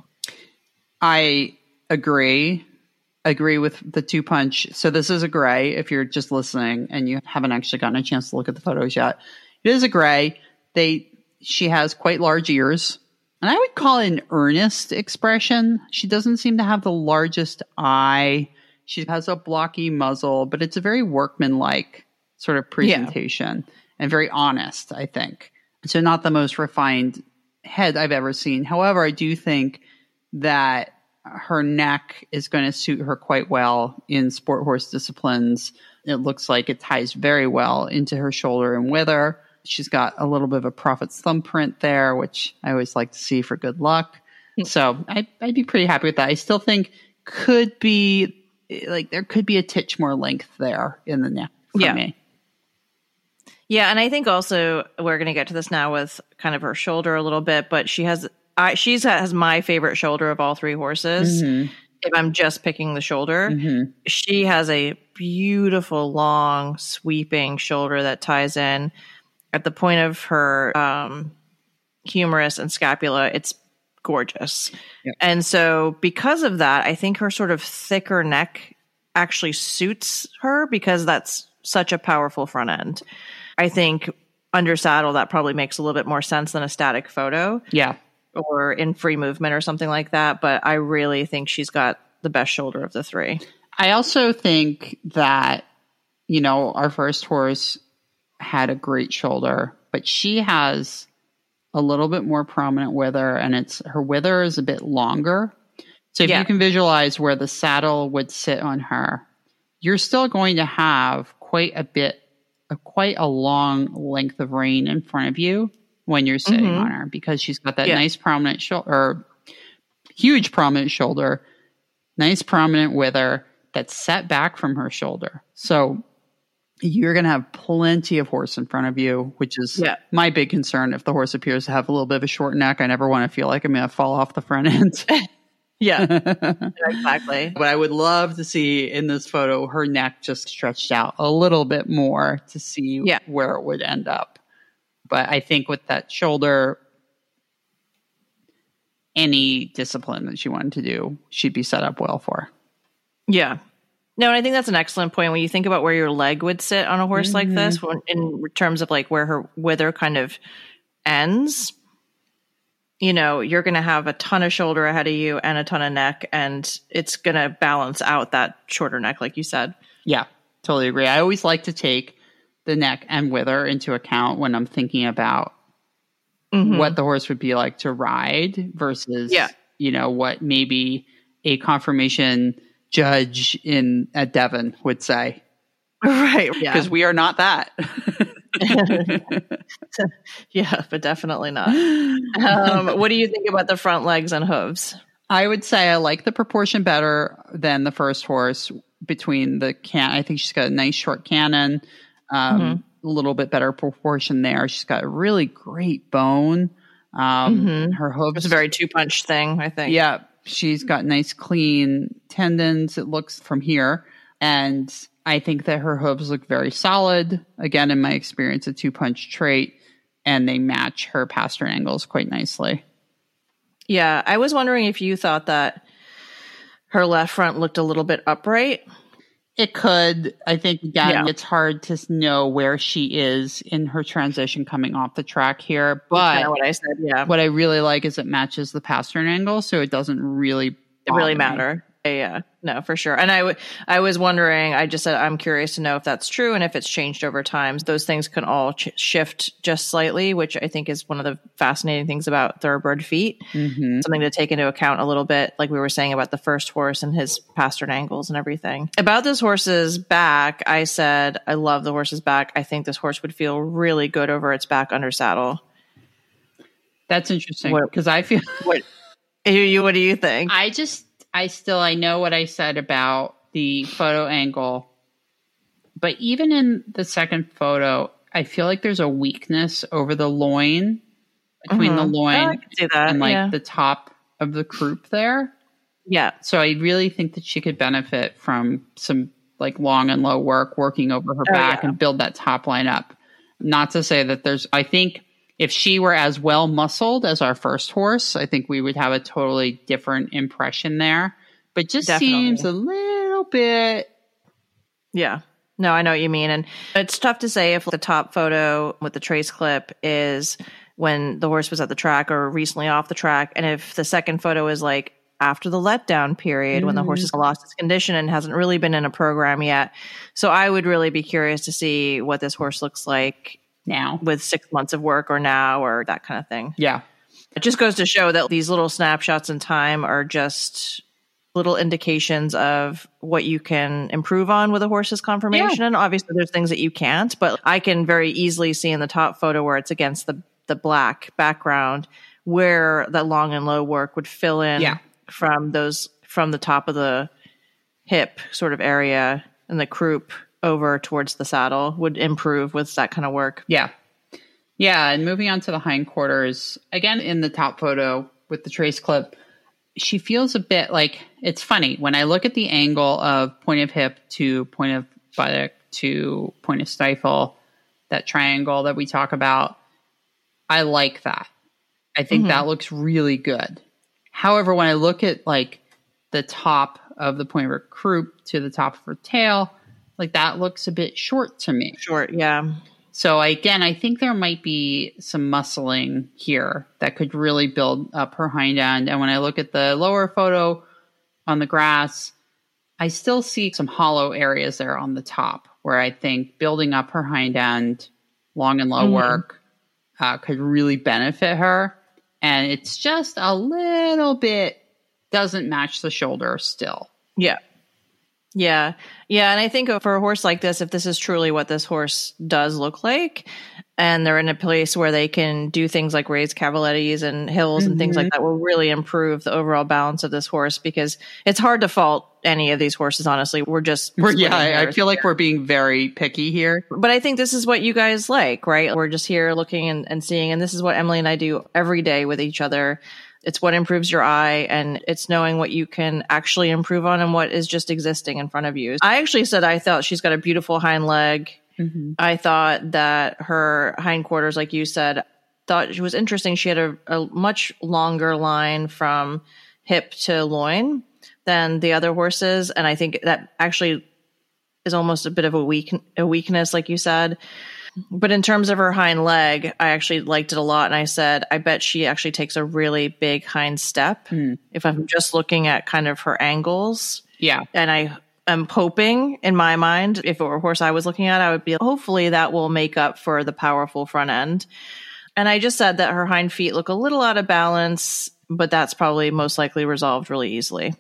I agree. Agree with the Two Punch. So this is a gray if you're just listening and you haven't actually gotten a chance to look at the photos yet. It is a gray. They she has quite large ears. And I would call it an earnest expression. She doesn't seem to have the largest eye. She has a blocky muzzle, but it's a very workmanlike sort of presentation yeah. and very honest, I think. So not the most refined head I've ever seen. However, I do think that her neck is going to suit her quite well in sport horse disciplines. It looks like it ties very well into her shoulder and wither. She's got a little bit of a prophet's thumbprint there, which I always like to see for good luck. So I'd, I'd be pretty happy with that. I still think could be like there could be a titch more length there in the neck for yeah. me. Yeah, and I think also we're going to get to this now with kind of her shoulder a little bit, but she has I she's has my favorite shoulder of all three horses. Mm-hmm. If I'm just picking the shoulder, mm-hmm. she has a beautiful, long, sweeping shoulder that ties in at the point of her um, humerus and scapula. It's gorgeous. Yep. And so because of that, I think her sort of thicker neck actually suits her because that's such a powerful front end. I think under saddle, that probably makes a little bit more sense than a static photo. Yeah. Or in free movement or something like that. But I really think she's got the best shoulder of the three. I also think that, you know, our first horse had a great shoulder, but she has a little bit more prominent wither, and it's her wither is a bit longer. So if yeah. you can visualize where the saddle would sit on her, you're still going to have quite a bit, a, quite a long length of rein in front of you when you're sitting mm-hmm. on her, because she's got that yeah. nice prominent shoulder, or huge prominent shoulder, nice prominent wither that's set back from her shoulder. So you're going to have plenty of horse in front of you, which is yeah. my big concern. If the horse appears to have a little bit of a short neck, I never want to feel like I'm going to fall off the front end. yeah, exactly. But I would love to see in this photo her neck just stretched out a little bit more to see yeah. where it would end up. But I think with that shoulder, any discipline that she wanted to do, she'd be set up well for. Yeah. No, and I think that's an excellent point. When you think about where your leg would sit on a horse mm-hmm. like this, when, in terms of like where her wither kind of ends, you know, you're going to have a ton of shoulder ahead of you and a ton of neck, and it's going to balance out that shorter neck, like you said. Yeah, totally agree. I always like to take the neck and wither into account when I'm thinking about mm-hmm. what the horse would be like to ride versus, yeah. you know, what maybe a conformation judge in at Devon would say. Right. Yeah. Because we are not that. Yeah, but definitely not. Um, what do you think about the front legs and hooves? I would say I like the proportion better than the first horse between the can. I think she's got a nice short cannon, um, mm-hmm. a little bit better proportion there. She's got a really great bone. Um, mm-hmm. Her hooves. It's a very two punch thing, I think. Yeah. She's got nice clean tendons. It looks from here. And I think that her hooves look very solid. Again, in my experience, a two punch trait, and they match her pastern angles quite nicely. Yeah, I was wondering if you thought that her left front looked a little bit upright. It could. I think, again, yeah. it's hard to know where she is in her transition coming off the track here. But That's what I said, yeah. What I really like is it matches the pastern angle, so it doesn't really It really me. matter. Yeah, no, for sure. And I, w- I was wondering, I just said, I'm curious to know if that's true and if it's changed over time. Those things can all ch- shift just slightly, which I think is one of the fascinating things about thoroughbred feet. Mm-hmm. Something to take into account a little bit, like we were saying about the first horse and his pastern angles and everything. About this horse's back, I said, I love the horse's back. I think this horse would feel really good over its back under saddle. That's interesting because I feel... What, you, what do you think? I just... I still, I know what I said about the photo angle, but even in the second photo, I feel like there's a weakness over the loin, between mm-hmm. the loin oh, I can see that. and like yeah. the top of the croup there. Yeah. So I really think that she could benefit from some like long and low work, working over her oh, back yeah. and build that top line up. Not to say that there's, I think, if she were as well muscled as our first horse, I think we would have a totally different impression there. But just Definitely. seems a little bit. Yeah. No, I know what you mean. And it's tough to say if the top photo with the trace clip is when the horse was at the track or recently off the track. And if the second photo is like after the letdown period mm-hmm. when the horse has lost its condition and hasn't really been in a program yet. So I would really be curious to see what this horse looks like now with six months of work or now or that kind of thing. Yeah. It just goes to show that these little snapshots in time are just little indications of what you can improve on with a horse's conformation. Yeah. And obviously there's things that you can't, but I can very easily see in the top photo where it's against the, the black background where that long and low work would fill in yeah. from those, from the top of the hip sort of area and the croup over towards the saddle would improve with that kind of work. Yeah. Yeah. And moving on to the hindquarters, again, in the top photo with the trace clip, she feels a bit like, it's funny when I look at the angle of point of hip to point of buttock to point of stifle, that triangle that we talk about, I like that. I think mm-hmm. that looks really good. However, when I look at like the top of the point of her croup to the top of her tail, like that looks a bit short to me. Short, yeah. So again, I think there might be some muscling here that could really build up her hind end. And when I look at the lower photo on the grass, I still see some hollow areas there on the top where I think building up her hind end, long and low mm-hmm. work, uh, could really benefit her. And it's just a little bit doesn't match the shoulder still. Yeah. Yeah. Yeah. And I think for a horse like this, if this is truly what this horse does look like, and they're in a place where they can do things like raise cavalettis and hills mm-hmm. and things like that, will really improve the overall balance of this horse, because it's hard to fault any of these horses, honestly. We're just, we're, yeah, I, I feel like we're being very picky here. But I think this is what you guys like, right? We're just here looking and, and seeing, and this is what Emily and I do every day with each other. It's what improves your eye, and it's knowing what you can actually improve on and what is just existing in front of you. I actually said I thought she's got a beautiful hind leg. Mm-hmm. I thought that her hindquarters, like you said, thought it was interesting. She had a, a much longer line from hip to loin than the other horses. And I think that actually is almost a bit of a weak a weakness, like you said. But in terms of her hind leg, I actually liked it a lot. And I said, I bet she actually takes a really big hind step. Mm. If I'm just looking at kind of her angles. Yeah. And I am hoping in my mind, if it were a horse I was looking at, I would be, hopefully that will make up for the powerful front end. And I just said that her hind feet look a little out of balance, but that's probably most likely resolved really easily.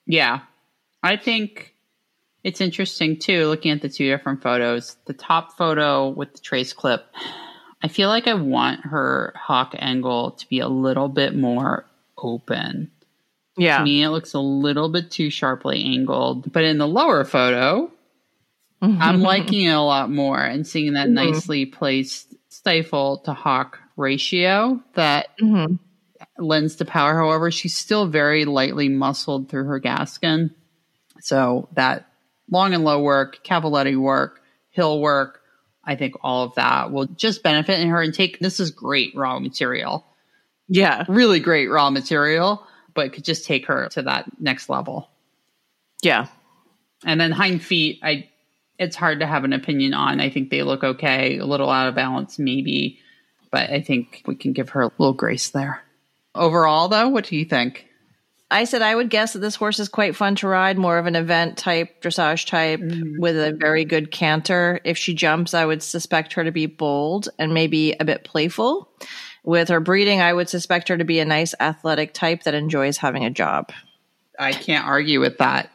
Yeah. I think it's interesting, too, looking at the two different photos. The top photo with the trace clip, I feel like I want her hock angle to be a little bit more open. Yeah. To me, it looks a little bit too sharply angled. But in the lower photo, I'm liking it a lot more and seeing that mm-hmm. nicely placed stifle to hock ratio that mm-hmm. lends to power. However, she's still very lightly muscled through her gaskin. So that long and low work, cavaletti work, hill work, I think all of that will just benefit in her and take, this is great raw material. Yeah. Really great raw material, but could just take her to that next level. Yeah. And then hind feet, I, it's hard to have an opinion on. I think they look okay, a little out of balance maybe, but I think we can give her a little grace there. Overall though, what do you think? I said I would guess that this horse is quite fun to ride, more of an event type, dressage type mm-hmm. with a very good canter. If she jumps, I would suspect her to be bold and maybe a bit playful. With her breeding, I would suspect her to be a nice athletic type that enjoys having a job. I can't argue with that.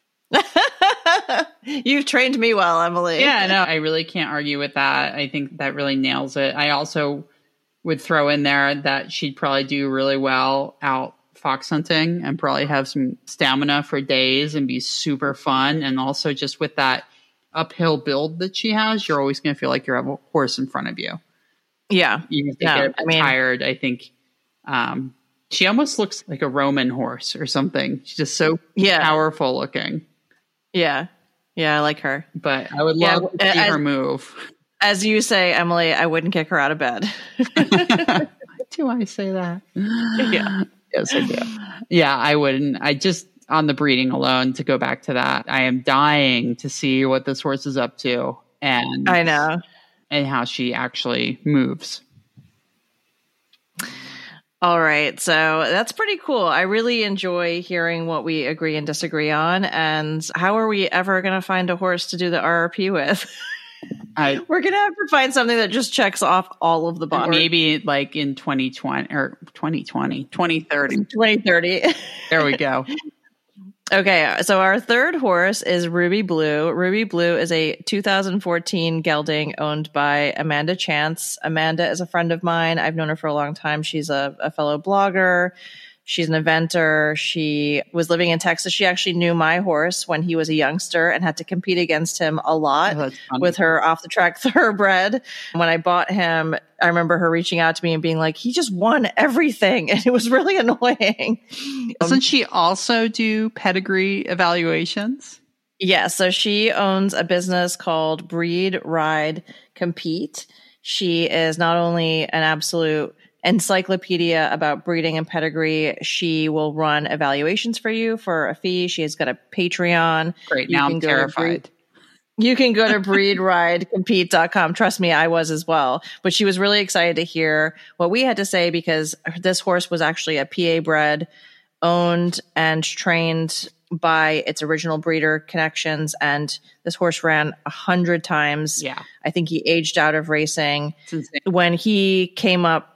You've trained me well, Emily. Yeah, no, I really can't argue with that. I think that really nails it. I also would throw in there that she'd probably do really well out fox hunting and probably have some stamina for days and be super fun. And also just with that uphill build that she has, you're always going to feel like you have a horse in front of you. Yeah. Even if they yeah. get a bit I mean, tired, I think um, she almost looks like a Roman horse or something. She's just so yeah. powerful looking. Yeah. Yeah, I like her. But I would yeah, love to see as, her move. As you say, Emily, I wouldn't kick her out of bed. Do I say that? Yeah. Yes, I do. Yeah, I wouldn't. I just, on the breeding alone, to go back to that, I am dying to see what this horse is up to. And I know. And how she actually moves. All right. So that's pretty cool. I really enjoy hearing what we agree and disagree on. And how are we ever going to find a horse to do the R R P with? I, We're going to have to find something that just checks off all of the boxes. Maybe like in twenty twenty or twenty twenty, twenty thirty. twenty thirty. There we go. Okay, so our third horse is Ruby Blue. Ruby Blue is a two thousand fourteen gelding owned by Amanda Chance. Amanda is a friend of mine. I've known her for a long time. She's a, a fellow blogger. She's an eventer. She was living in Texas. She actually knew my horse when he was a youngster and had to compete against him a lot oh, with her off the track thoroughbred. When I bought him, I remember her reaching out to me and being like, he just won everything. And it was really annoying. Doesn't she also do pedigree evaluations? Yeah. So she owns a business called Breed, Ride, Compete. She is not only an absolute encyclopedia about breeding and pedigree. She will run evaluations for you for a fee. She has got a Patreon. Great. Now I'm terrified. You can go to breed ride compete dot com. Trust me, I was as well. But she was really excited to hear what we had to say because this horse was actually a P A bred, owned and trained by its original breeder connections. And this horse ran a hundred times. Yeah. I think he aged out of racing. When he came up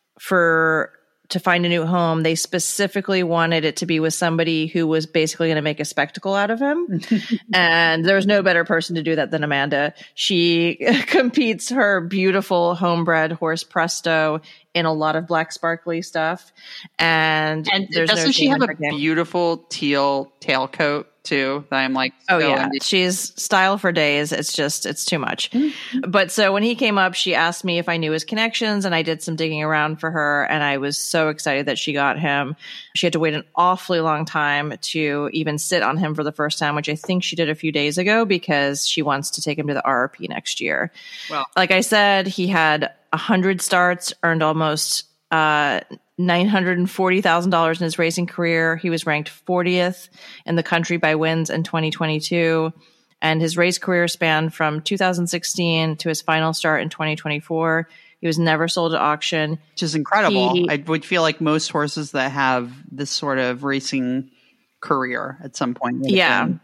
for to find a new home, they specifically wanted it to be with somebody who was basically going to make a spectacle out of him. And there's no better person to do that than Amanda. She competes her beautiful homebred horse Presto in a lot of black sparkly stuff. And, and there's doesn't no she have a game. beautiful teal tailcoat too that I'm like, oh so yeah, into. She's style for days. It's just, it's too much. Mm-hmm. But so when he came up, she asked me if I knew his connections and I did some digging around for her. And I was so excited that she got him. She had to wait an awfully long time to even sit on him for the first time, which I think she did a few days ago because she wants to take him to the R R P next year. Well, like I said, he had a hundred starts, earned almost, uh, nine hundred forty thousand dollars in his racing career. He was ranked fortieth in the country by wins in twenty twenty-two. And his race career spanned from two thousand sixteen to his final start in twenty twenty-four. He was never sold at auction. Which is incredible. He, I would feel like most horses that have this sort of racing career at some point. Yeah. Been.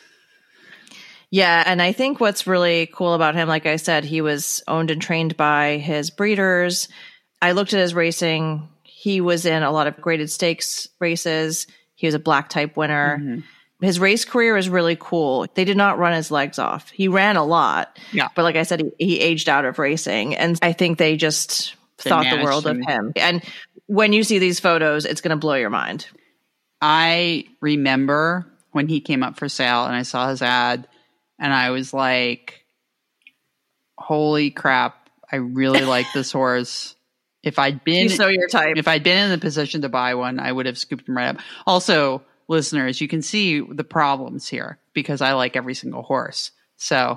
Yeah. And I think what's really cool about him, like I said, he was owned and trained by his breeders. I looked at his racing. He was in a lot of graded stakes races. He was a black type winner. Mm-hmm. His race career is really cool. They did not run his legs off. He ran a lot. Yeah. But like I said, he, he aged out of racing. And I think they just they thought the world him. of him. And when you see these photos, it's going to blow your mind. I remember when he came up for sale and I saw his ad and I was like, holy crap, I really like this horse. If I'd been He's so your type. If I'd been in the position to buy one, I would have scooped him right up. Also, listeners, you can see the problems here because I like every single horse. So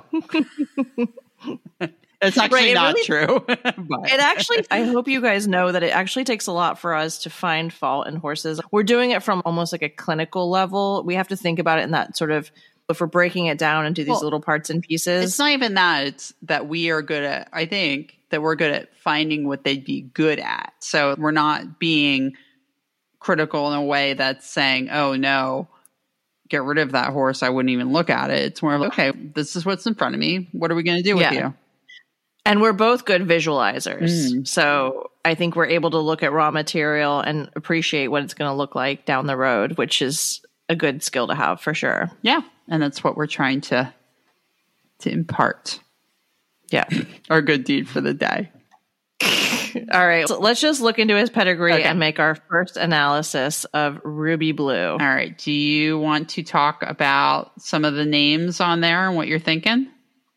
it's actually right, it not really, true. But. It actually, I hope you guys know that it actually takes a lot for us to find fault in horses. We're doing it from almost like a clinical level. We have to think about it in that sort of, if we're breaking it down into these well, little parts and pieces. It's not even that. It's that we are good at, I think that we're good at finding what they'd be good at. So we're not being critical in a way that's saying, oh no, get rid of that horse. I wouldn't even look at it. It's more like, okay, this is what's in front of me. What are we going to do with yeah. you? And we're both good visualizers. Mm. So I think we're able to look at raw material and appreciate what it's going to look like down the road, which is a good skill to have for sure. Yeah. And that's what we're trying to, to impart. Yeah. Our good deed for the day. All right. So let's just look into his pedigree okay. and make our first analysis of Ruby Blue. All right. Do you want to talk about some of the names on there and what you're thinking?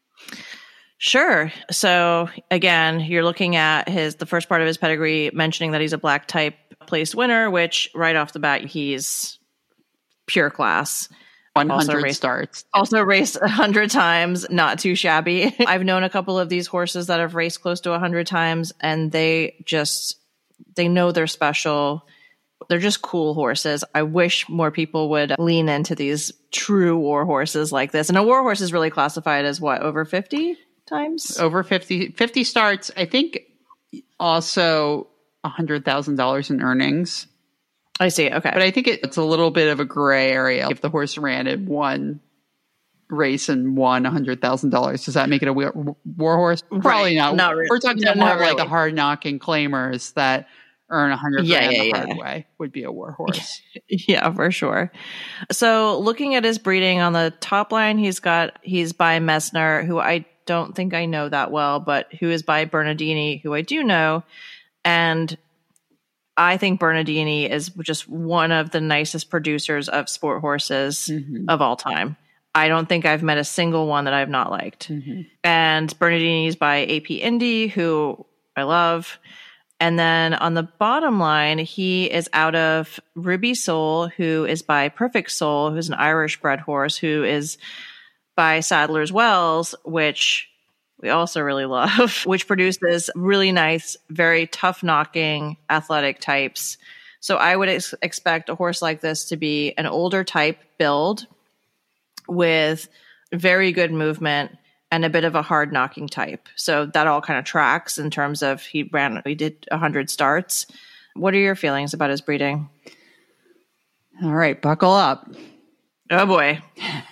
Sure. So again, you're looking at his the first part of his pedigree mentioning that he's a black type place winner, which right off the bat, he's pure class. one hundred also raced, starts. Also raced one hundred times, not too shabby. I've known a couple of these horses that have raced close to one hundred times, and they just, they know they're special. They're just cool horses. I wish more people would lean into these true war horses like this. And a war horse is really classified as what, over fifty times? Over fifty, fifty starts. I think also one hundred thousand dollars in earnings. I see. Okay. But I think it, it's a little bit of a gray area. If the horse ran in one race and won one hundred thousand dollars, does that make it a war, war horse? Probably right. not. not really. We're talking no, about more really. like the hard knocking claimers that earn one hundred yeah, grand yeah, the yeah. hard way would be a war horse. Yeah, for sure. So looking at his breeding on the top line, he's got, he's by Messner, who I don't think I know that well, but who is by Bernardini, who I do know. And I think Bernardini is just one of the nicest producers of sport horses mm-hmm. of all time. I don't think I've met a single one that I've not liked. Mm-hmm. And Bernardini is by A P Indy, who I love. And then on the bottom line, he is out of Ruby Soul, who is by Perfect Soul, who's an Irish bred horse, who is by Sadler's Wells, which we also really love, which produces really nice, very tough knocking athletic types. So I would ex- expect a horse like this to be an older type build with very good movement and a bit of a hard knocking type. So that all kind of tracks in terms of he ran, he did one hundred starts. What are your feelings about his breeding? All right, buckle up. Oh boy.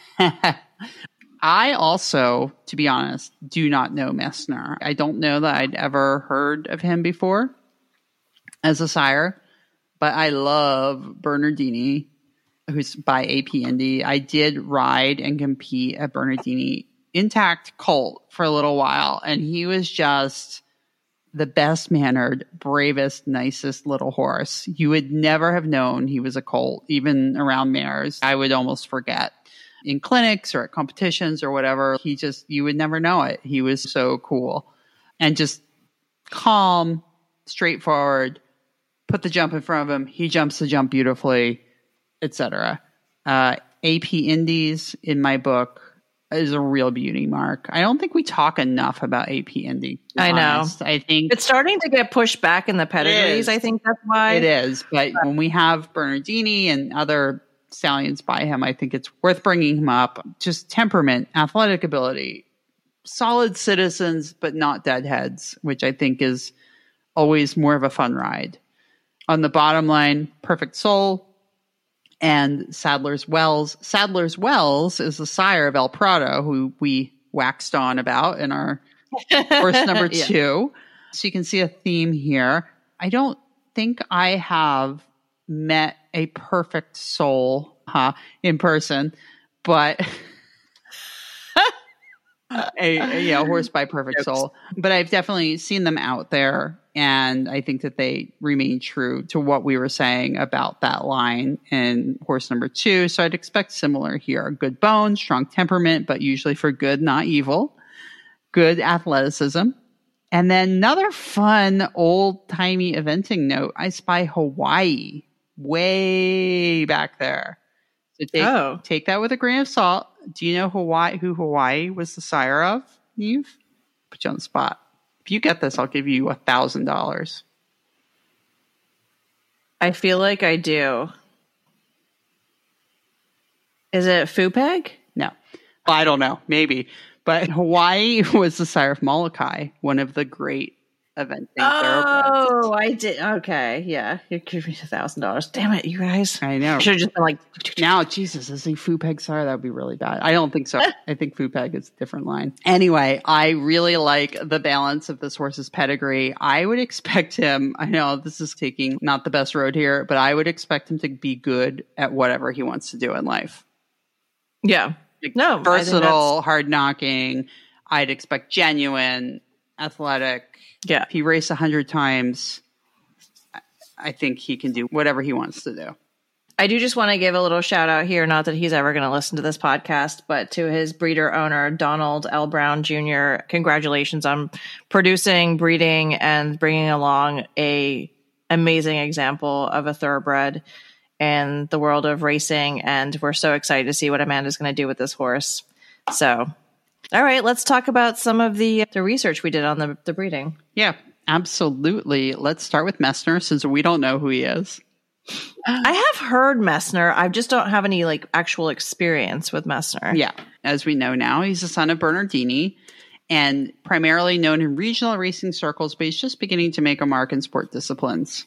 I also, to be honest, do not know Messner. I don't know that I'd ever heard of him before as a sire, but I love Bernardini, who's by A P Indy. I did ride and compete at Bernardini intact colt for a little while, and he was just the best mannered, bravest, nicest little horse. You would never have known he was a colt, even around mares. I would almost forget. In clinics or at competitions or whatever, he just, you would never know it. He was so cool and just calm, straightforward, put the jump in front of him. He jumps the jump beautifully, et cetera. Uh, A P Indies in my book is a real beauty, Mark. I don't think we talk enough about A P Indy. I know. I think it's starting to get pushed back in the pedigrees. I think that's why. It is. But when we have Bernardini and other stallions by him, I think it's worth bringing him up. Just temperament, athletic ability, solid citizens, but not deadheads, which I think is always more of a fun ride. On the bottom line, Perfect Soul and Sadler's Wells. Sadler's Wells is the sire of El Prado, who we waxed on about in our course number yeah. two. So you can see a theme here. I don't think I have met a perfect soul huh, in person, but a, a yeah, horse by perfect soul. But I've definitely seen them out there, and I think that they remain true to what we were saying about that line in horse number two. So I'd expect similar here. Good bones, strong temperament, but usually for good, not evil. Good athleticism. And then another fun old-timey eventing note. I spy Hawaii way back there. So take, oh. take that with a grain of salt. Do you know Hawaii? Who Hawaii was the sire of, Eve? Put you on the spot. If you get this, I'll give you a thousand dollars. I feel like I do. Is it Fupeg? No. Well, I don't know. Maybe. But Hawaii was the sire of Molokai, one of the great eventing thoroughbreds. Oh, I did. Okay. Yeah. You give me a thousand dollars. Damn it, you guys. I know. Should have just been like, now, Jesus, is he Fupeg sire? That would be really bad. I don't think so. I think Fupeg is a different line. Anyway, I really like the balance of this horse's pedigree. I would expect him, I know this is taking not the best road here, but I would expect him to be good at whatever he wants to do in life. Yeah. No, versatile, hard knocking. I'd expect genuine, athletic. Yeah. If he raced a hundred times, I think he can do whatever he wants to do. I do just want to give a little shout out here, not that he's ever going to listen to this podcast, but to his breeder owner, Donald L. Brown Junior Congratulations on producing, breeding, and bringing along a amazing example of a thoroughbred in the world of racing. And we're so excited to see what Amanda's going to do with this horse. So, all right, let's talk about some of the the research we did on the, the breeding. Yeah, absolutely. Let's start with Messner, since we don't know who he is. I have heard Messner. I just don't have any like actual experience with Messner. Yeah, as we know now, he's the son of Bernardini and primarily known in regional racing circles, but he's just beginning to make a mark in sport disciplines.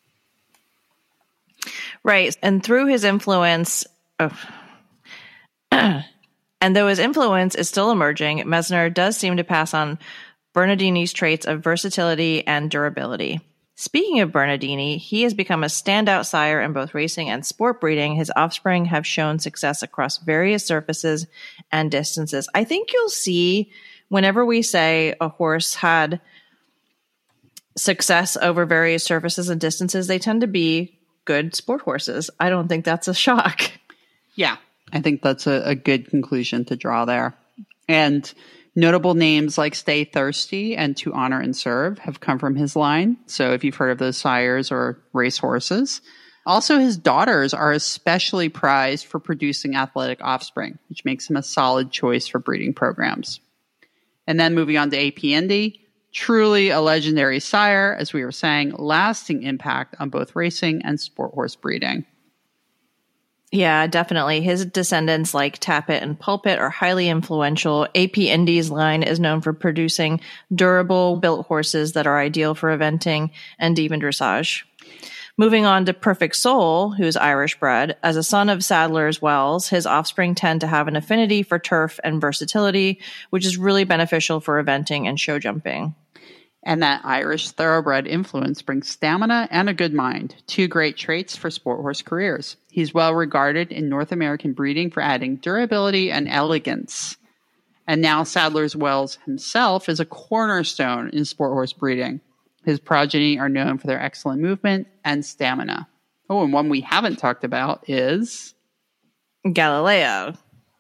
Right. And through his influence, oh, and though his influence is still emerging, Messner does seem to pass on Bernardini's traits of versatility and durability. Speaking of Bernardini, he has become a standout sire in both racing and sport breeding. His offspring have shown success across various surfaces and distances. I think you'll see whenever we say a horse had success over various surfaces and distances, they tend to be good sport horses. I don't think that's a shock. Yeah, I think that's a, a good conclusion to draw there. And notable names like Stay Thirsty and To Honor and Serve have come from his line. So if you've heard of those sires or race horses. Also, his daughters are especially prized for producing athletic offspring, which makes him a solid choice for breeding programs. And then moving on to A P Indy. Truly a legendary sire, as we were saying, lasting impact on both racing and sport horse breeding. Yeah, definitely. His descendants like Tappet and Pulpit are highly influential. A P Indy's line is known for producing durable, built horses that are ideal for eventing and even dressage. Moving on to Perfect Soul, who's Irish bred. As a son of Sadler's Wells, his offspring tend to have an affinity for turf and versatility, which is really beneficial for eventing and show jumping. And that Irish thoroughbred influence brings stamina and a good mind, two great traits for sport horse careers. He's well regarded in North American breeding for adding durability and elegance. And now Sadler's Wells himself is a cornerstone in sport horse breeding. His progeny are known for their excellent movement and stamina. Oh, and one we haven't talked about is Galileo.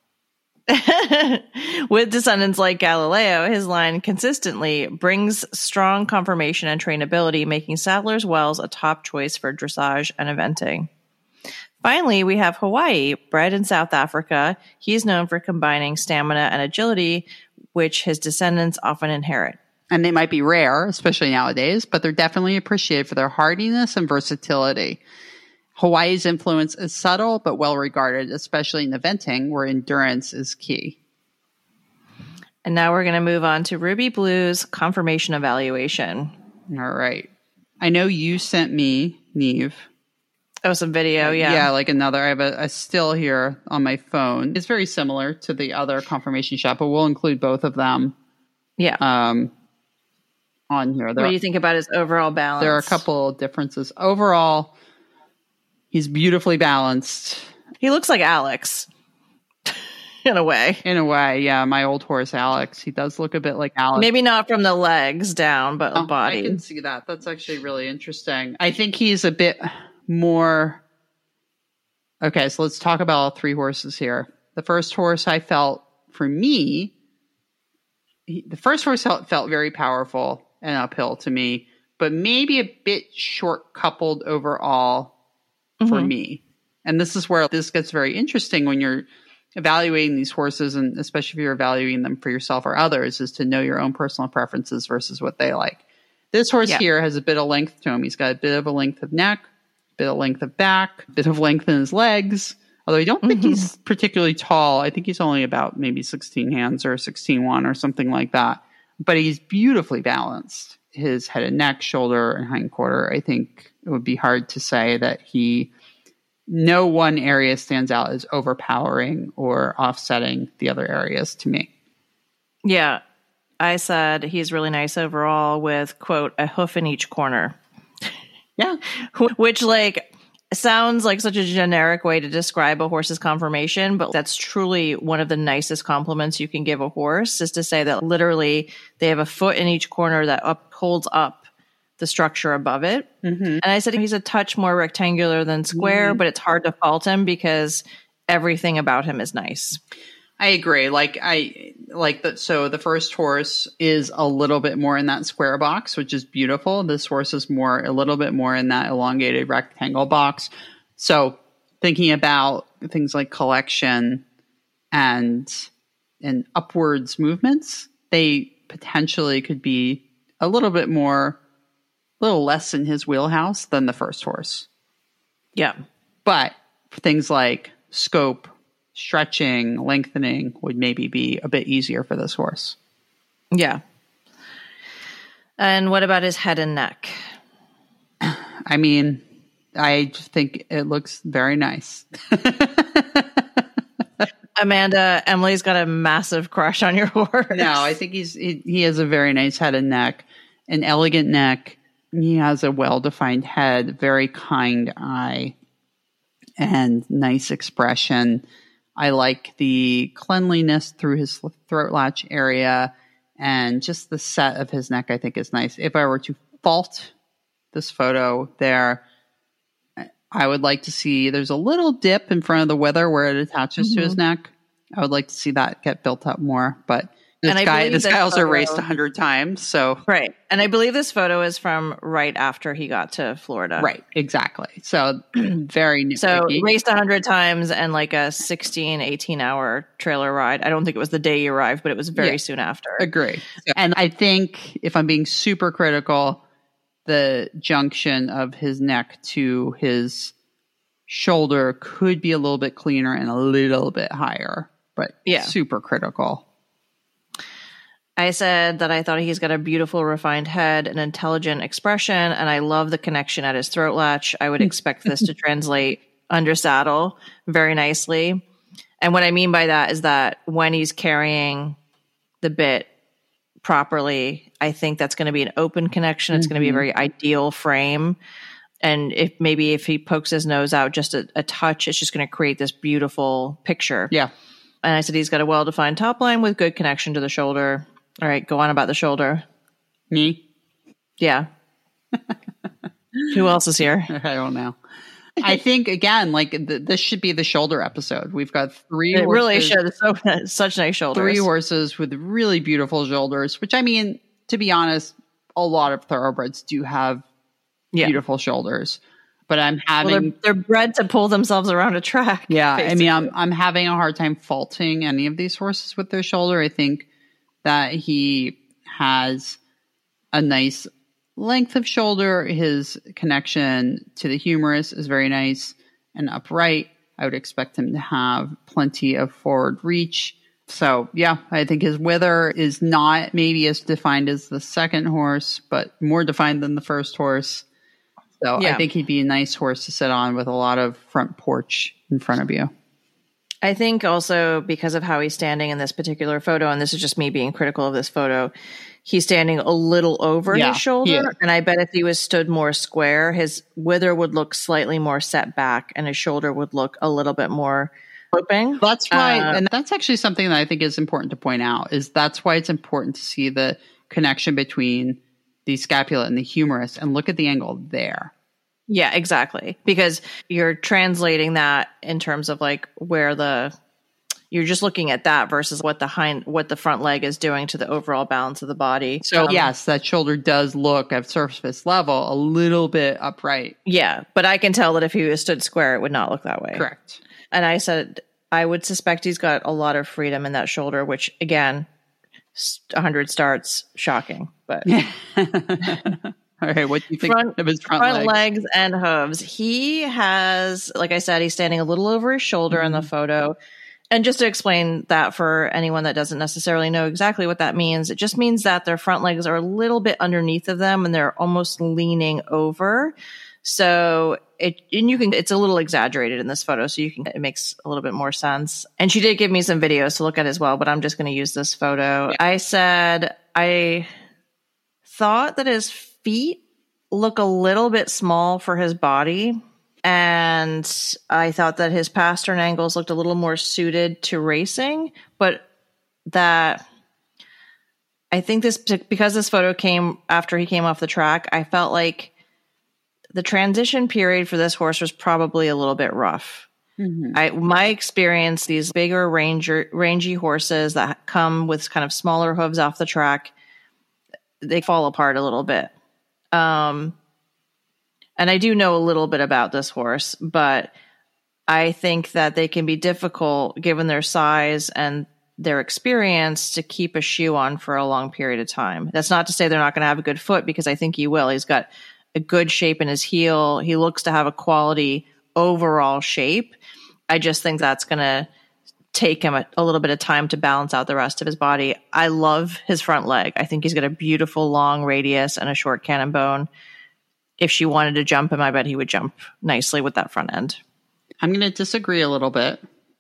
With descendants like Galileo, his line consistently brings strong conformation and trainability, making Sadler's Wells a top choice for dressage and eventing. Finally, we have Hawaii. Bred in South Africa, he's known for combining stamina and agility, which his descendants often inherit. And they might be rare, especially nowadays, but they're definitely appreciated for their hardiness and versatility. Hawaii's influence is subtle but well regarded, especially in eventing where endurance is key. And now we're going to move on to Ruby Blue's conformation evaluation. All right. I know you sent me, Neve. Oh, some video, yeah. Yeah, like another. I have a, a still here on my phone. It's very similar to the other conformation shot, but we'll include both of them. Yeah. Um, on here. There what do are, you think about his overall balance? There are a couple differences. Overall, He's beautifully balanced. He looks like Alex. In a way. In a way, yeah. My old horse, Alex. He does look a bit like Alex. Maybe not from the legs down, but oh, the body. I can see that. That's actually really interesting. I think he's a bit more... Okay, so let's talk about all three horses here. The first horse I felt, for me, he, the first horse felt, felt very powerful and uphill to me, but maybe a bit short coupled overall mm-hmm. for me. And this is where this gets very interesting when you're evaluating these horses, and especially if you're evaluating them for yourself or others, is to know your own personal preferences versus what they like. This horse yeah. here has a bit of length to him. He's got a bit of a length of neck, a bit of length of back, a bit of length in his legs. Although I don't think mm-hmm. he's particularly tall. I think he's only about maybe sixteen hands or sixteen one or something like that. But he's beautifully balanced. His head and neck, shoulder, and hind quarter, I think it would be hard to say that he... No one area stands out as overpowering or offsetting the other areas to me. Yeah. I said he's really nice overall with, quote, a hoof in each corner. Yeah. Which, like, sounds like such a generic way to describe a horse's conformation, but that's truly one of the nicest compliments you can give a horse, is to say that literally they have a foot in each corner that up, holds up the structure above it. Mm-hmm. And I said he's a touch more rectangular than square, mm-hmm. but it's hard to fault him because everything about him is nice. I agree. Like I like that. So the first horse is a little bit more in that square box, which is beautiful. This horse is more, a little bit more in that elongated rectangle box. So thinking about things like collection and, and upwards movements, they potentially could be a little bit more, a little less in his wheelhouse than the first horse. Yeah. But things like scope, stretching, lengthening would maybe be a bit easier for this horse. Yeah. And what about his head and neck? I mean, I think it looks very nice. Amanda, Emily's got a massive crush on your horse. No, I think he's he, he has a very nice head and neck, an elegant neck. He has a well-defined head, very kind eye, and nice expression. I like the cleanliness through his throat latch area, and just the set of his neck I think is nice. If I were to fault this photo there, I would like to see, there's a little dip in front of the wither where it attaches mm-hmm. to his neck. I would like to see that get built up more, but this and guy, this guy also photo, raced a hundred times, so right. And I believe this photo is from right after he got to Florida. Right, exactly. So very nitpicky. So raced a hundred times and like a sixteen, eighteen hour trailer ride. I don't think it was the day he arrived, but it was very yeah, soon after. Agree. And I think if I'm being super critical, the junction of his neck to his shoulder could be a little bit cleaner and a little bit higher, but yeah. super critical. I said that I thought he's got a beautiful, refined head, an intelligent expression, and I love the connection at his throat latch. I would expect this to translate under saddle very nicely. And what I mean by that is that when he's carrying the bit properly, I think that's going to be an open connection. It's mm-hmm. going to be a very ideal frame. And if maybe if he pokes his nose out just a, a touch, it's just going to create this beautiful picture. Yeah. And I said he's got a well-defined top line with good connection to the shoulder. All right, go on about the shoulder. Me? Yeah. Who else is here? I don't know. I think, again, like th- this should be the shoulder episode. We've got three It horses, really should. So, such nice shoulders. Three horses with really beautiful shoulders, which, I mean, to be honest, a lot of thoroughbreds do have yeah. beautiful shoulders. But I'm having... Well, they're, they're bred to pull themselves around a track. Yeah, basically. I mean, I'm I'm having a hard time faulting any of these horses with their shoulder. I think that he has a nice length of shoulder. His connection to the humerus is very nice and upright. I would expect him to have plenty of forward reach. So, yeah, I think his wither is not maybe as defined as the second horse, but more defined than the first horse. So yeah. I think he'd be a nice horse to sit on with a lot of front porch in front of you. I think also because of how he's standing in this particular photo, and this is just me being critical of this photo, he's standing a little over Yeah, his shoulder. yeah. And I bet if he was stood more square, his wither would look slightly more set back and his shoulder would look a little bit more sloping. That's why, Uh, and that's actually something that I think is important to point out, is that's why it's important to see the connection between the scapula and the humerus and look at the angle there. Yeah, exactly. Because you're translating that in terms of like where the, you're just looking at that versus what the hind, what the front leg is doing to the overall balance of the body. So Um, yes, that shoulder does look at surface level a little bit upright. Yeah, but I can tell that if he was stood square, it would not look that way. Correct. And I said, I would suspect he's got a lot of freedom in that shoulder, which again, s- one hundred starts, shocking. But All right, what do you think Front- of his front, front leg? legs and hooves. He has, like I said, he's standing a little over his shoulder in the photo. And just to explain that for anyone that doesn't necessarily know exactly what that means, it just means that their front legs are a little bit underneath of them and they're almost leaning over. So it, and you can, it's a little exaggerated in this photo. So you can, it makes a little bit more sense. And she did give me some videos to look at as well, but I'm just going to use this photo. I said, I thought that his feet look a little bit small for his body. And I thought that his pastern angles looked a little more suited to racing, but that I think this, because this photo came after he came off the track, I felt like the transition period for this horse was probably a little bit rough. Mm-hmm. I, my experience, these bigger ranger, rangy horses that come with kind of smaller hooves off the track, they fall apart a little bit. Um, and I do know a little bit about this horse, but I think that they can be difficult given their size and their experience to keep a shoe on for a long period of time. That's not to say they're not going to have a good foot, because I think he will. He's got a good shape in his heel. He looks to have a quality overall shape. I just think that's going to take him a, a little bit of time to balance out the rest of his body. I love his front leg. I think he's got a beautiful long radius and a short cannon bone. If she wanted to jump him, I bet he would jump nicely with that front end. I'm going to disagree a little bit.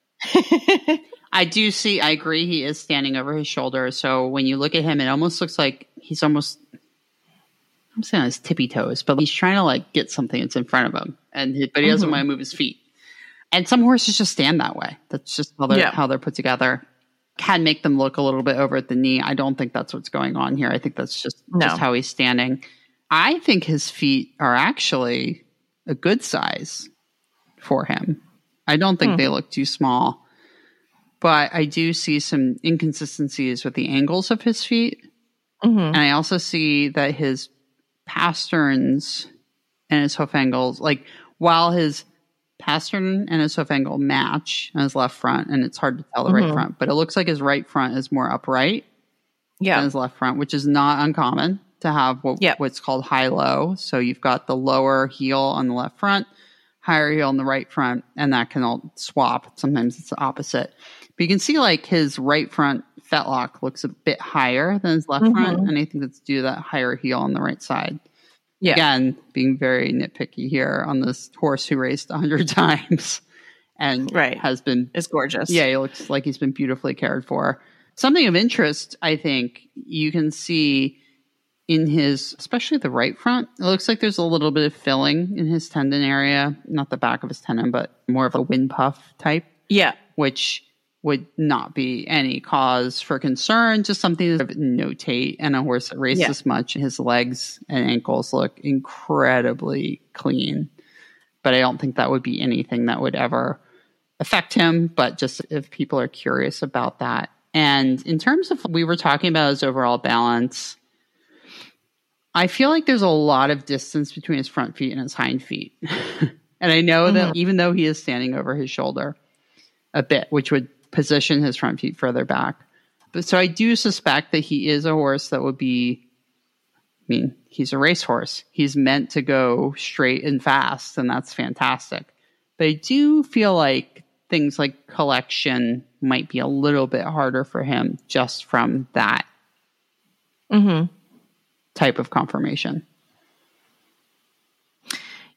I do see, I agree he is standing over his shoulder. So when you look at him, it almost looks like he's almost, I'm saying on his tippy toes, but he's trying to like get something that's in front of him. And he, but he doesn't Mhm. want to move his feet. And some horses just stand that way. That's just how they're, Yeah. how they're put together. Can make them look a little bit over at the knee. I don't think that's what's going on here. I think that's just, No. just how he's standing. I think his feet are actually a good size for him. I don't think Hmm. they look too small. But I do see some inconsistencies with the angles of his feet. Mm-hmm. And I also see that his pasterns and his hoof angles, like while his pastern and his hoof angle match on his left front, and it's hard to tell the Mhm. right front, but it looks like his right front is more upright than Yeah. his left front, which is not uncommon to have what, Yeah. what's called high-low. So you've got the lower heel on the left front, higher heel on the right front, and that can all swap. Sometimes it's the opposite. But you can see like his right front fetlock looks a bit higher than his left Mhm. front, and I think that's due to that higher heel on the right side. Yeah. Again, being very nitpicky here on this horse who raced a hundred times and Right. has been, It's gorgeous. yeah, he looks like he's been beautifully cared for. Something of interest, I think, you can see in his, especially the right front, it looks like there's a little bit of filling in his tendon area, not the back of his tendon, but more of a wind puff type, Yeah. which would not be any cause for concern, just something to notate. And a horse that races Yeah. this much, his legs and ankles look incredibly clean. But I don't think that would be anything that would ever affect him. But just if people are curious about that. And in terms of, we were talking about his overall balance, I feel like there's a lot of distance between his front feet and his hind feet. And I know Mm-hmm. that even though he is standing over his shoulder a bit, which would position his front feet further back. But so I do suspect that he is a horse that would be, I mean, he's a racehorse. He's meant to go straight and fast, and that's fantastic. But I do feel like things like collection might be a little bit harder for him just from that Mm-hmm. type of conformation.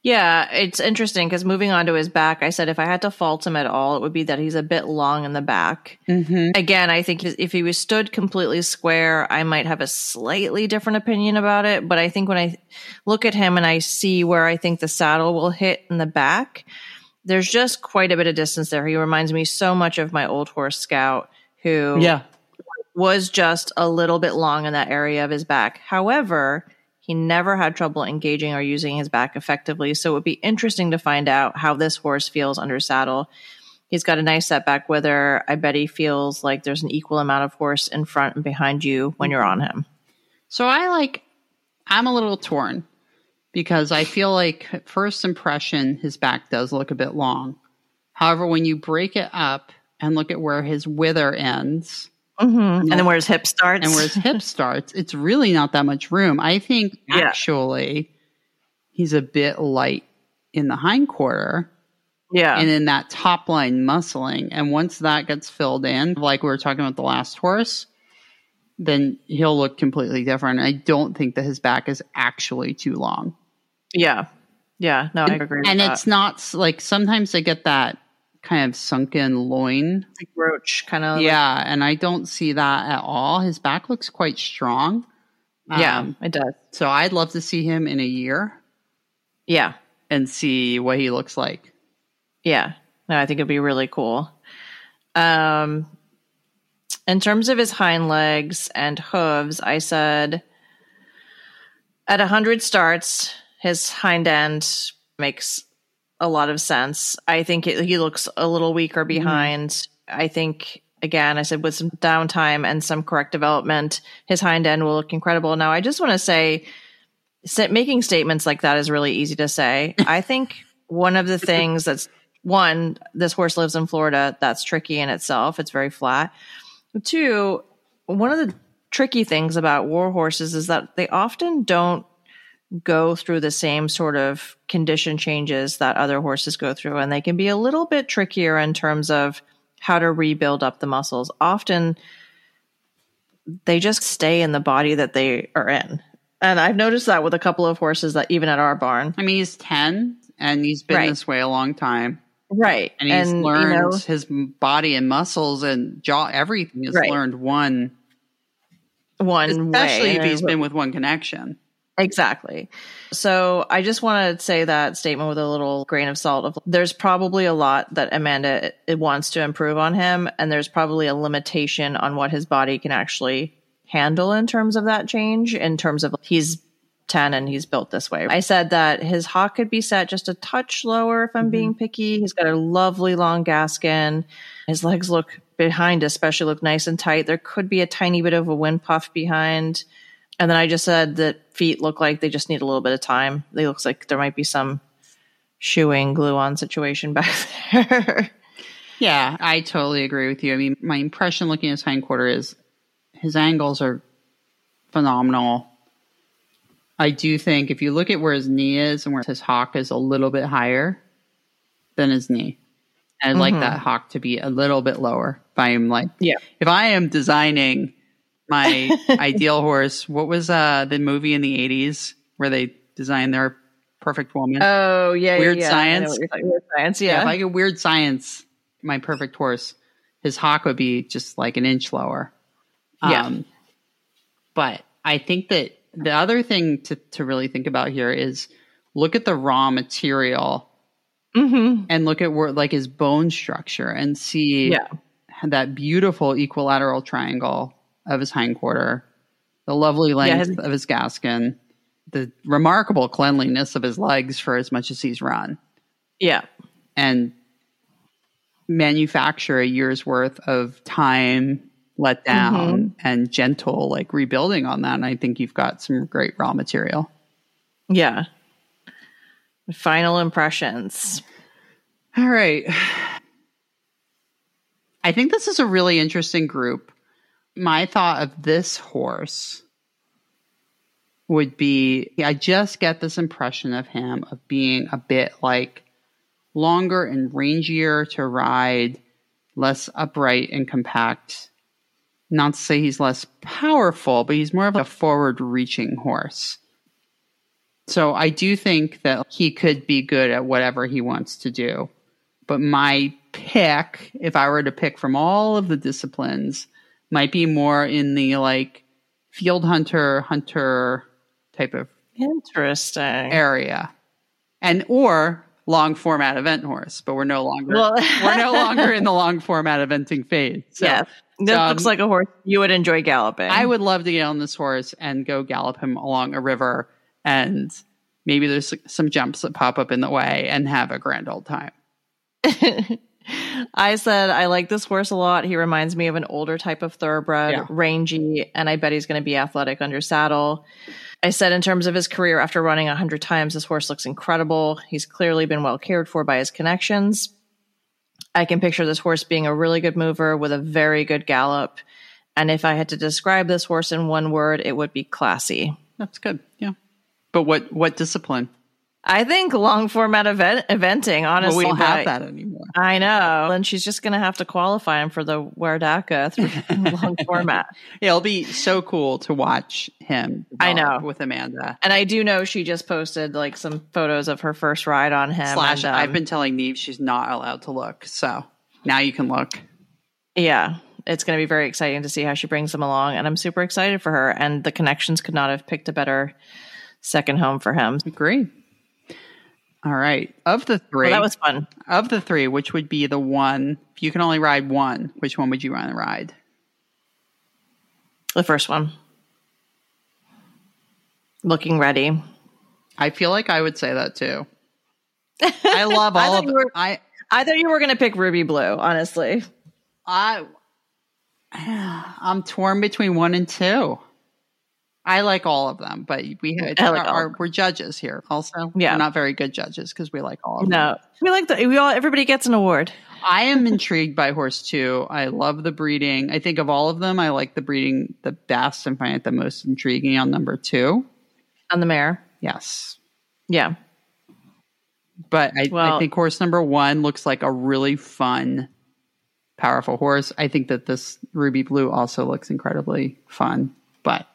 Yeah, it's interesting because moving on to his back, I said if I had to fault him at all, it would be that he's a bit long in the back. Mm-hmm. Again, I think if he was stood completely square, I might have a slightly different opinion about it. But I think when I look at him and I see where I think the saddle will hit in the back, there's just quite a bit of distance there. He reminds me so much of my old horse Scout, who Yeah. was just a little bit long in that area of his back. However, he never had trouble engaging or using his back effectively. So it would be interesting to find out how this horse feels under saddle. He's got a nice setback wither. I bet he feels like there's an equal amount of horse in front and behind you when you're on him. So I like, I'm a little torn because I feel like at first impression, his back does look a bit long. However, when you break it up and look at where his wither ends, Mm-hmm. And then where his hip starts. And where his hip starts, it's really not that much room. I think Yeah. actually he's a bit light in the hindquarter. Yeah. And in that top line muscling. And once that gets filled in, like we were talking about the last horse, then he'll look completely different. I don't think that his back is actually too long. Yeah. Yeah. No, I agree with And that. it's not s- like sometimes they get that kind of sunken loin. Like roach kind of. Yeah, and I don't see that at all. His back looks quite strong. Yeah, Um, it does. So I'd love to see him in a year Yeah. and see what he looks like. Yeah. No, I think it'd be really cool. Um, in terms of his hind legs and hooves, I said at one hundred starts, his hind end makes a lot of sense. I think it, he looks a little weaker behind. Mm-hmm. I think, again, I said with some downtime and some correct development, his hind end will look incredible. Now, I just want to say, making statements like that is really easy to say. I think one of the things that's, one, this horse lives in Florida. That's tricky in itself. It's very flat. Two, one of the tricky things about war horses is that they often don't go through the same sort of condition changes that other horses go through. And they can be a little bit trickier in terms of how to rebuild up the muscles. Often they just stay in the body that they are in. And I've noticed that with a couple of horses that even at our barn. I mean, he's ten and he's been Right. this way a long time. Right. And he's And, you learned know- his body and muscles and jaw, everything is Right. learned one, One way. especially if And he's it- been with one connection. Exactly. So I just want to say that statement with a little grain of salt. Of there's probably a lot that Amanda wants to improve on him, and there's probably a limitation on what his body can actually handle in terms of that change, in terms of he's ten and he's built this way. I said that his hock could be set just a touch lower if I'm Mm-hmm. being picky. He's got a lovely long gaskin. His legs look behind especially look nice and tight. There could be a tiny bit of a wind puff behind. And then I just said that feet look like they just need a little bit of time. They looks like there might be some shoeing glue on situation back there. Yeah, I totally agree with you. I mean, my impression looking at his hindquarter is his angles are phenomenal. I do think if you look at where his knee is and where his hock is a little bit higher than his knee, I'd Mm-hmm. like that hock to be a little bit lower. If I am like, Yeah. if I am designing my ideal horse, what was uh, the movie in the eighties where they designed their perfect woman? Oh, yeah. Weird yeah, yeah. I know Science? what you're talking- Weird Science, Yeah, yeah. if I get Weird Science, my perfect horse, his hock would be just like an inch lower. Yeah. Um, but I think that the other thing to, to really think about here is look at the raw material Mm-hmm. and look at where like his bone structure and see Yeah. that beautiful equilateral triangle of his hindquarter, the lovely length his- of his gaskin, the remarkable cleanliness of his legs for as much as he's run. Yeah. And manufacture a year's worth of time let down and gentle like rebuilding on that. And I think you've got some great raw material. Yeah. Final impressions. All right. I think this is a really interesting group. My thought of this horse would be, I just get this impression of him of being a bit like longer and rangier to ride, less upright and compact. Not to say he's less powerful, but he's more of a forward-reaching horse. So I do think that he could be good at whatever he wants to do. But my pick, if I were to pick from all of the disciplines, might be more in the like field hunter, hunter type of Interesting area. And or long format event horse, but we're no longer Well- we're no longer in the long format eventing phase. So, Yeah. This um, looks like a horse you would enjoy galloping. I would love to get on this horse and go gallop him along a river, and maybe there's some jumps that pop up in the way, and have a grand old time. I said I like this horse a lot. He reminds me of an older type of thoroughbred, Yeah. rangy, and I bet he's going to be athletic under saddle. I said in terms of his career, after running a hundred times, this horse looks incredible. He's clearly been well cared for by his connections. I can picture this horse being a really good mover with a very good gallop. And if I had to describe this horse in one word, it would be classy. That's good. Yeah. But what what discipline? I think long format event eventing, honestly. Well, we don't have but- that anymore. I know. And she's just going to have to qualify him for the Werdaka through long format. Yeah, it'll be so cool to watch him. I develop know. with Amanda. And I do know she just posted like some photos of her first ride on him. Slash, and, um, I've been telling Neve she's not allowed to look, so now you can look. Yeah, it's going to be very exciting to see how she brings him along. And I'm super excited for her. And the connections could not have picked a better second home for him. Agree. All right. Of the three, Well, that was fun. of the three, which would be the one? If you can only ride one, which one would you want to ride? The first one. Looking ready. I feel like I would say that too. I love I all thought of you were- I I thought you were going to pick Ruby Blue, honestly. I I'm torn between one and two. I like all of them, but we had I like our, all our, of them. we're judges here. Also, Yeah. we're not very good judges because we like all of them. No, we like the, we all, everybody gets an award. I am intrigued by horse two. I love the breeding. I think of all of them, I like the breeding the best and find it the most intriguing on number two. On the mare. Yes. Yeah. But I, Well- I think horse number one looks like a really fun, powerful horse. I think that this Ruby Blue also looks incredibly fun. But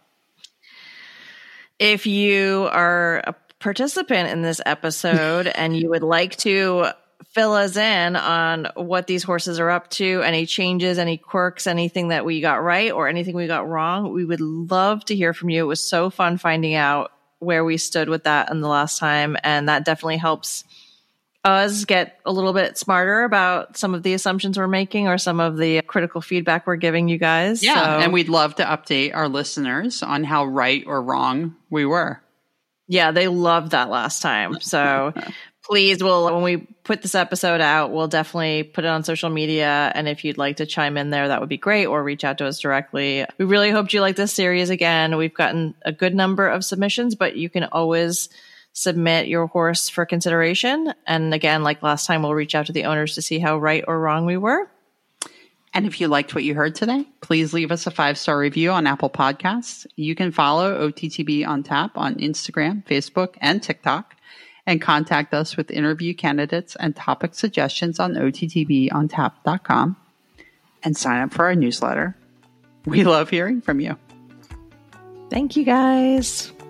If you are a participant in this episode and you would like to fill us in on what these horses are up to, any changes, any quirks, anything that we got right or anything we got wrong, we would love to hear from you. It was so fun finding out where we stood with that in the last time. And that definitely helps us get a little bit smarter about some of the assumptions we're making or some of the critical feedback we're giving you guys. yeah, So- and we'd love to update our listeners on how right or wrong we were. Yeah, they loved that last time. So please, we'll, when we put this episode out, we'll definitely put it on social media. And if you'd like to chime in there, that would be great, or reach out to us directly. We really hoped you like this series again. We've gotten a good number of submissions, but you can always submit your horse for consideration. And again, like last time, we'll reach out to the owners to see how right or wrong we were. And if you liked what you heard today, please leave us a five-star review on Apple Podcasts. You can follow O T T B on Tap on Instagram, Facebook, and TikTok, and contact us with interview candidates and topic suggestions on O T T B on tap dot com, and sign up for our newsletter. We love hearing from you. Thank you, guys.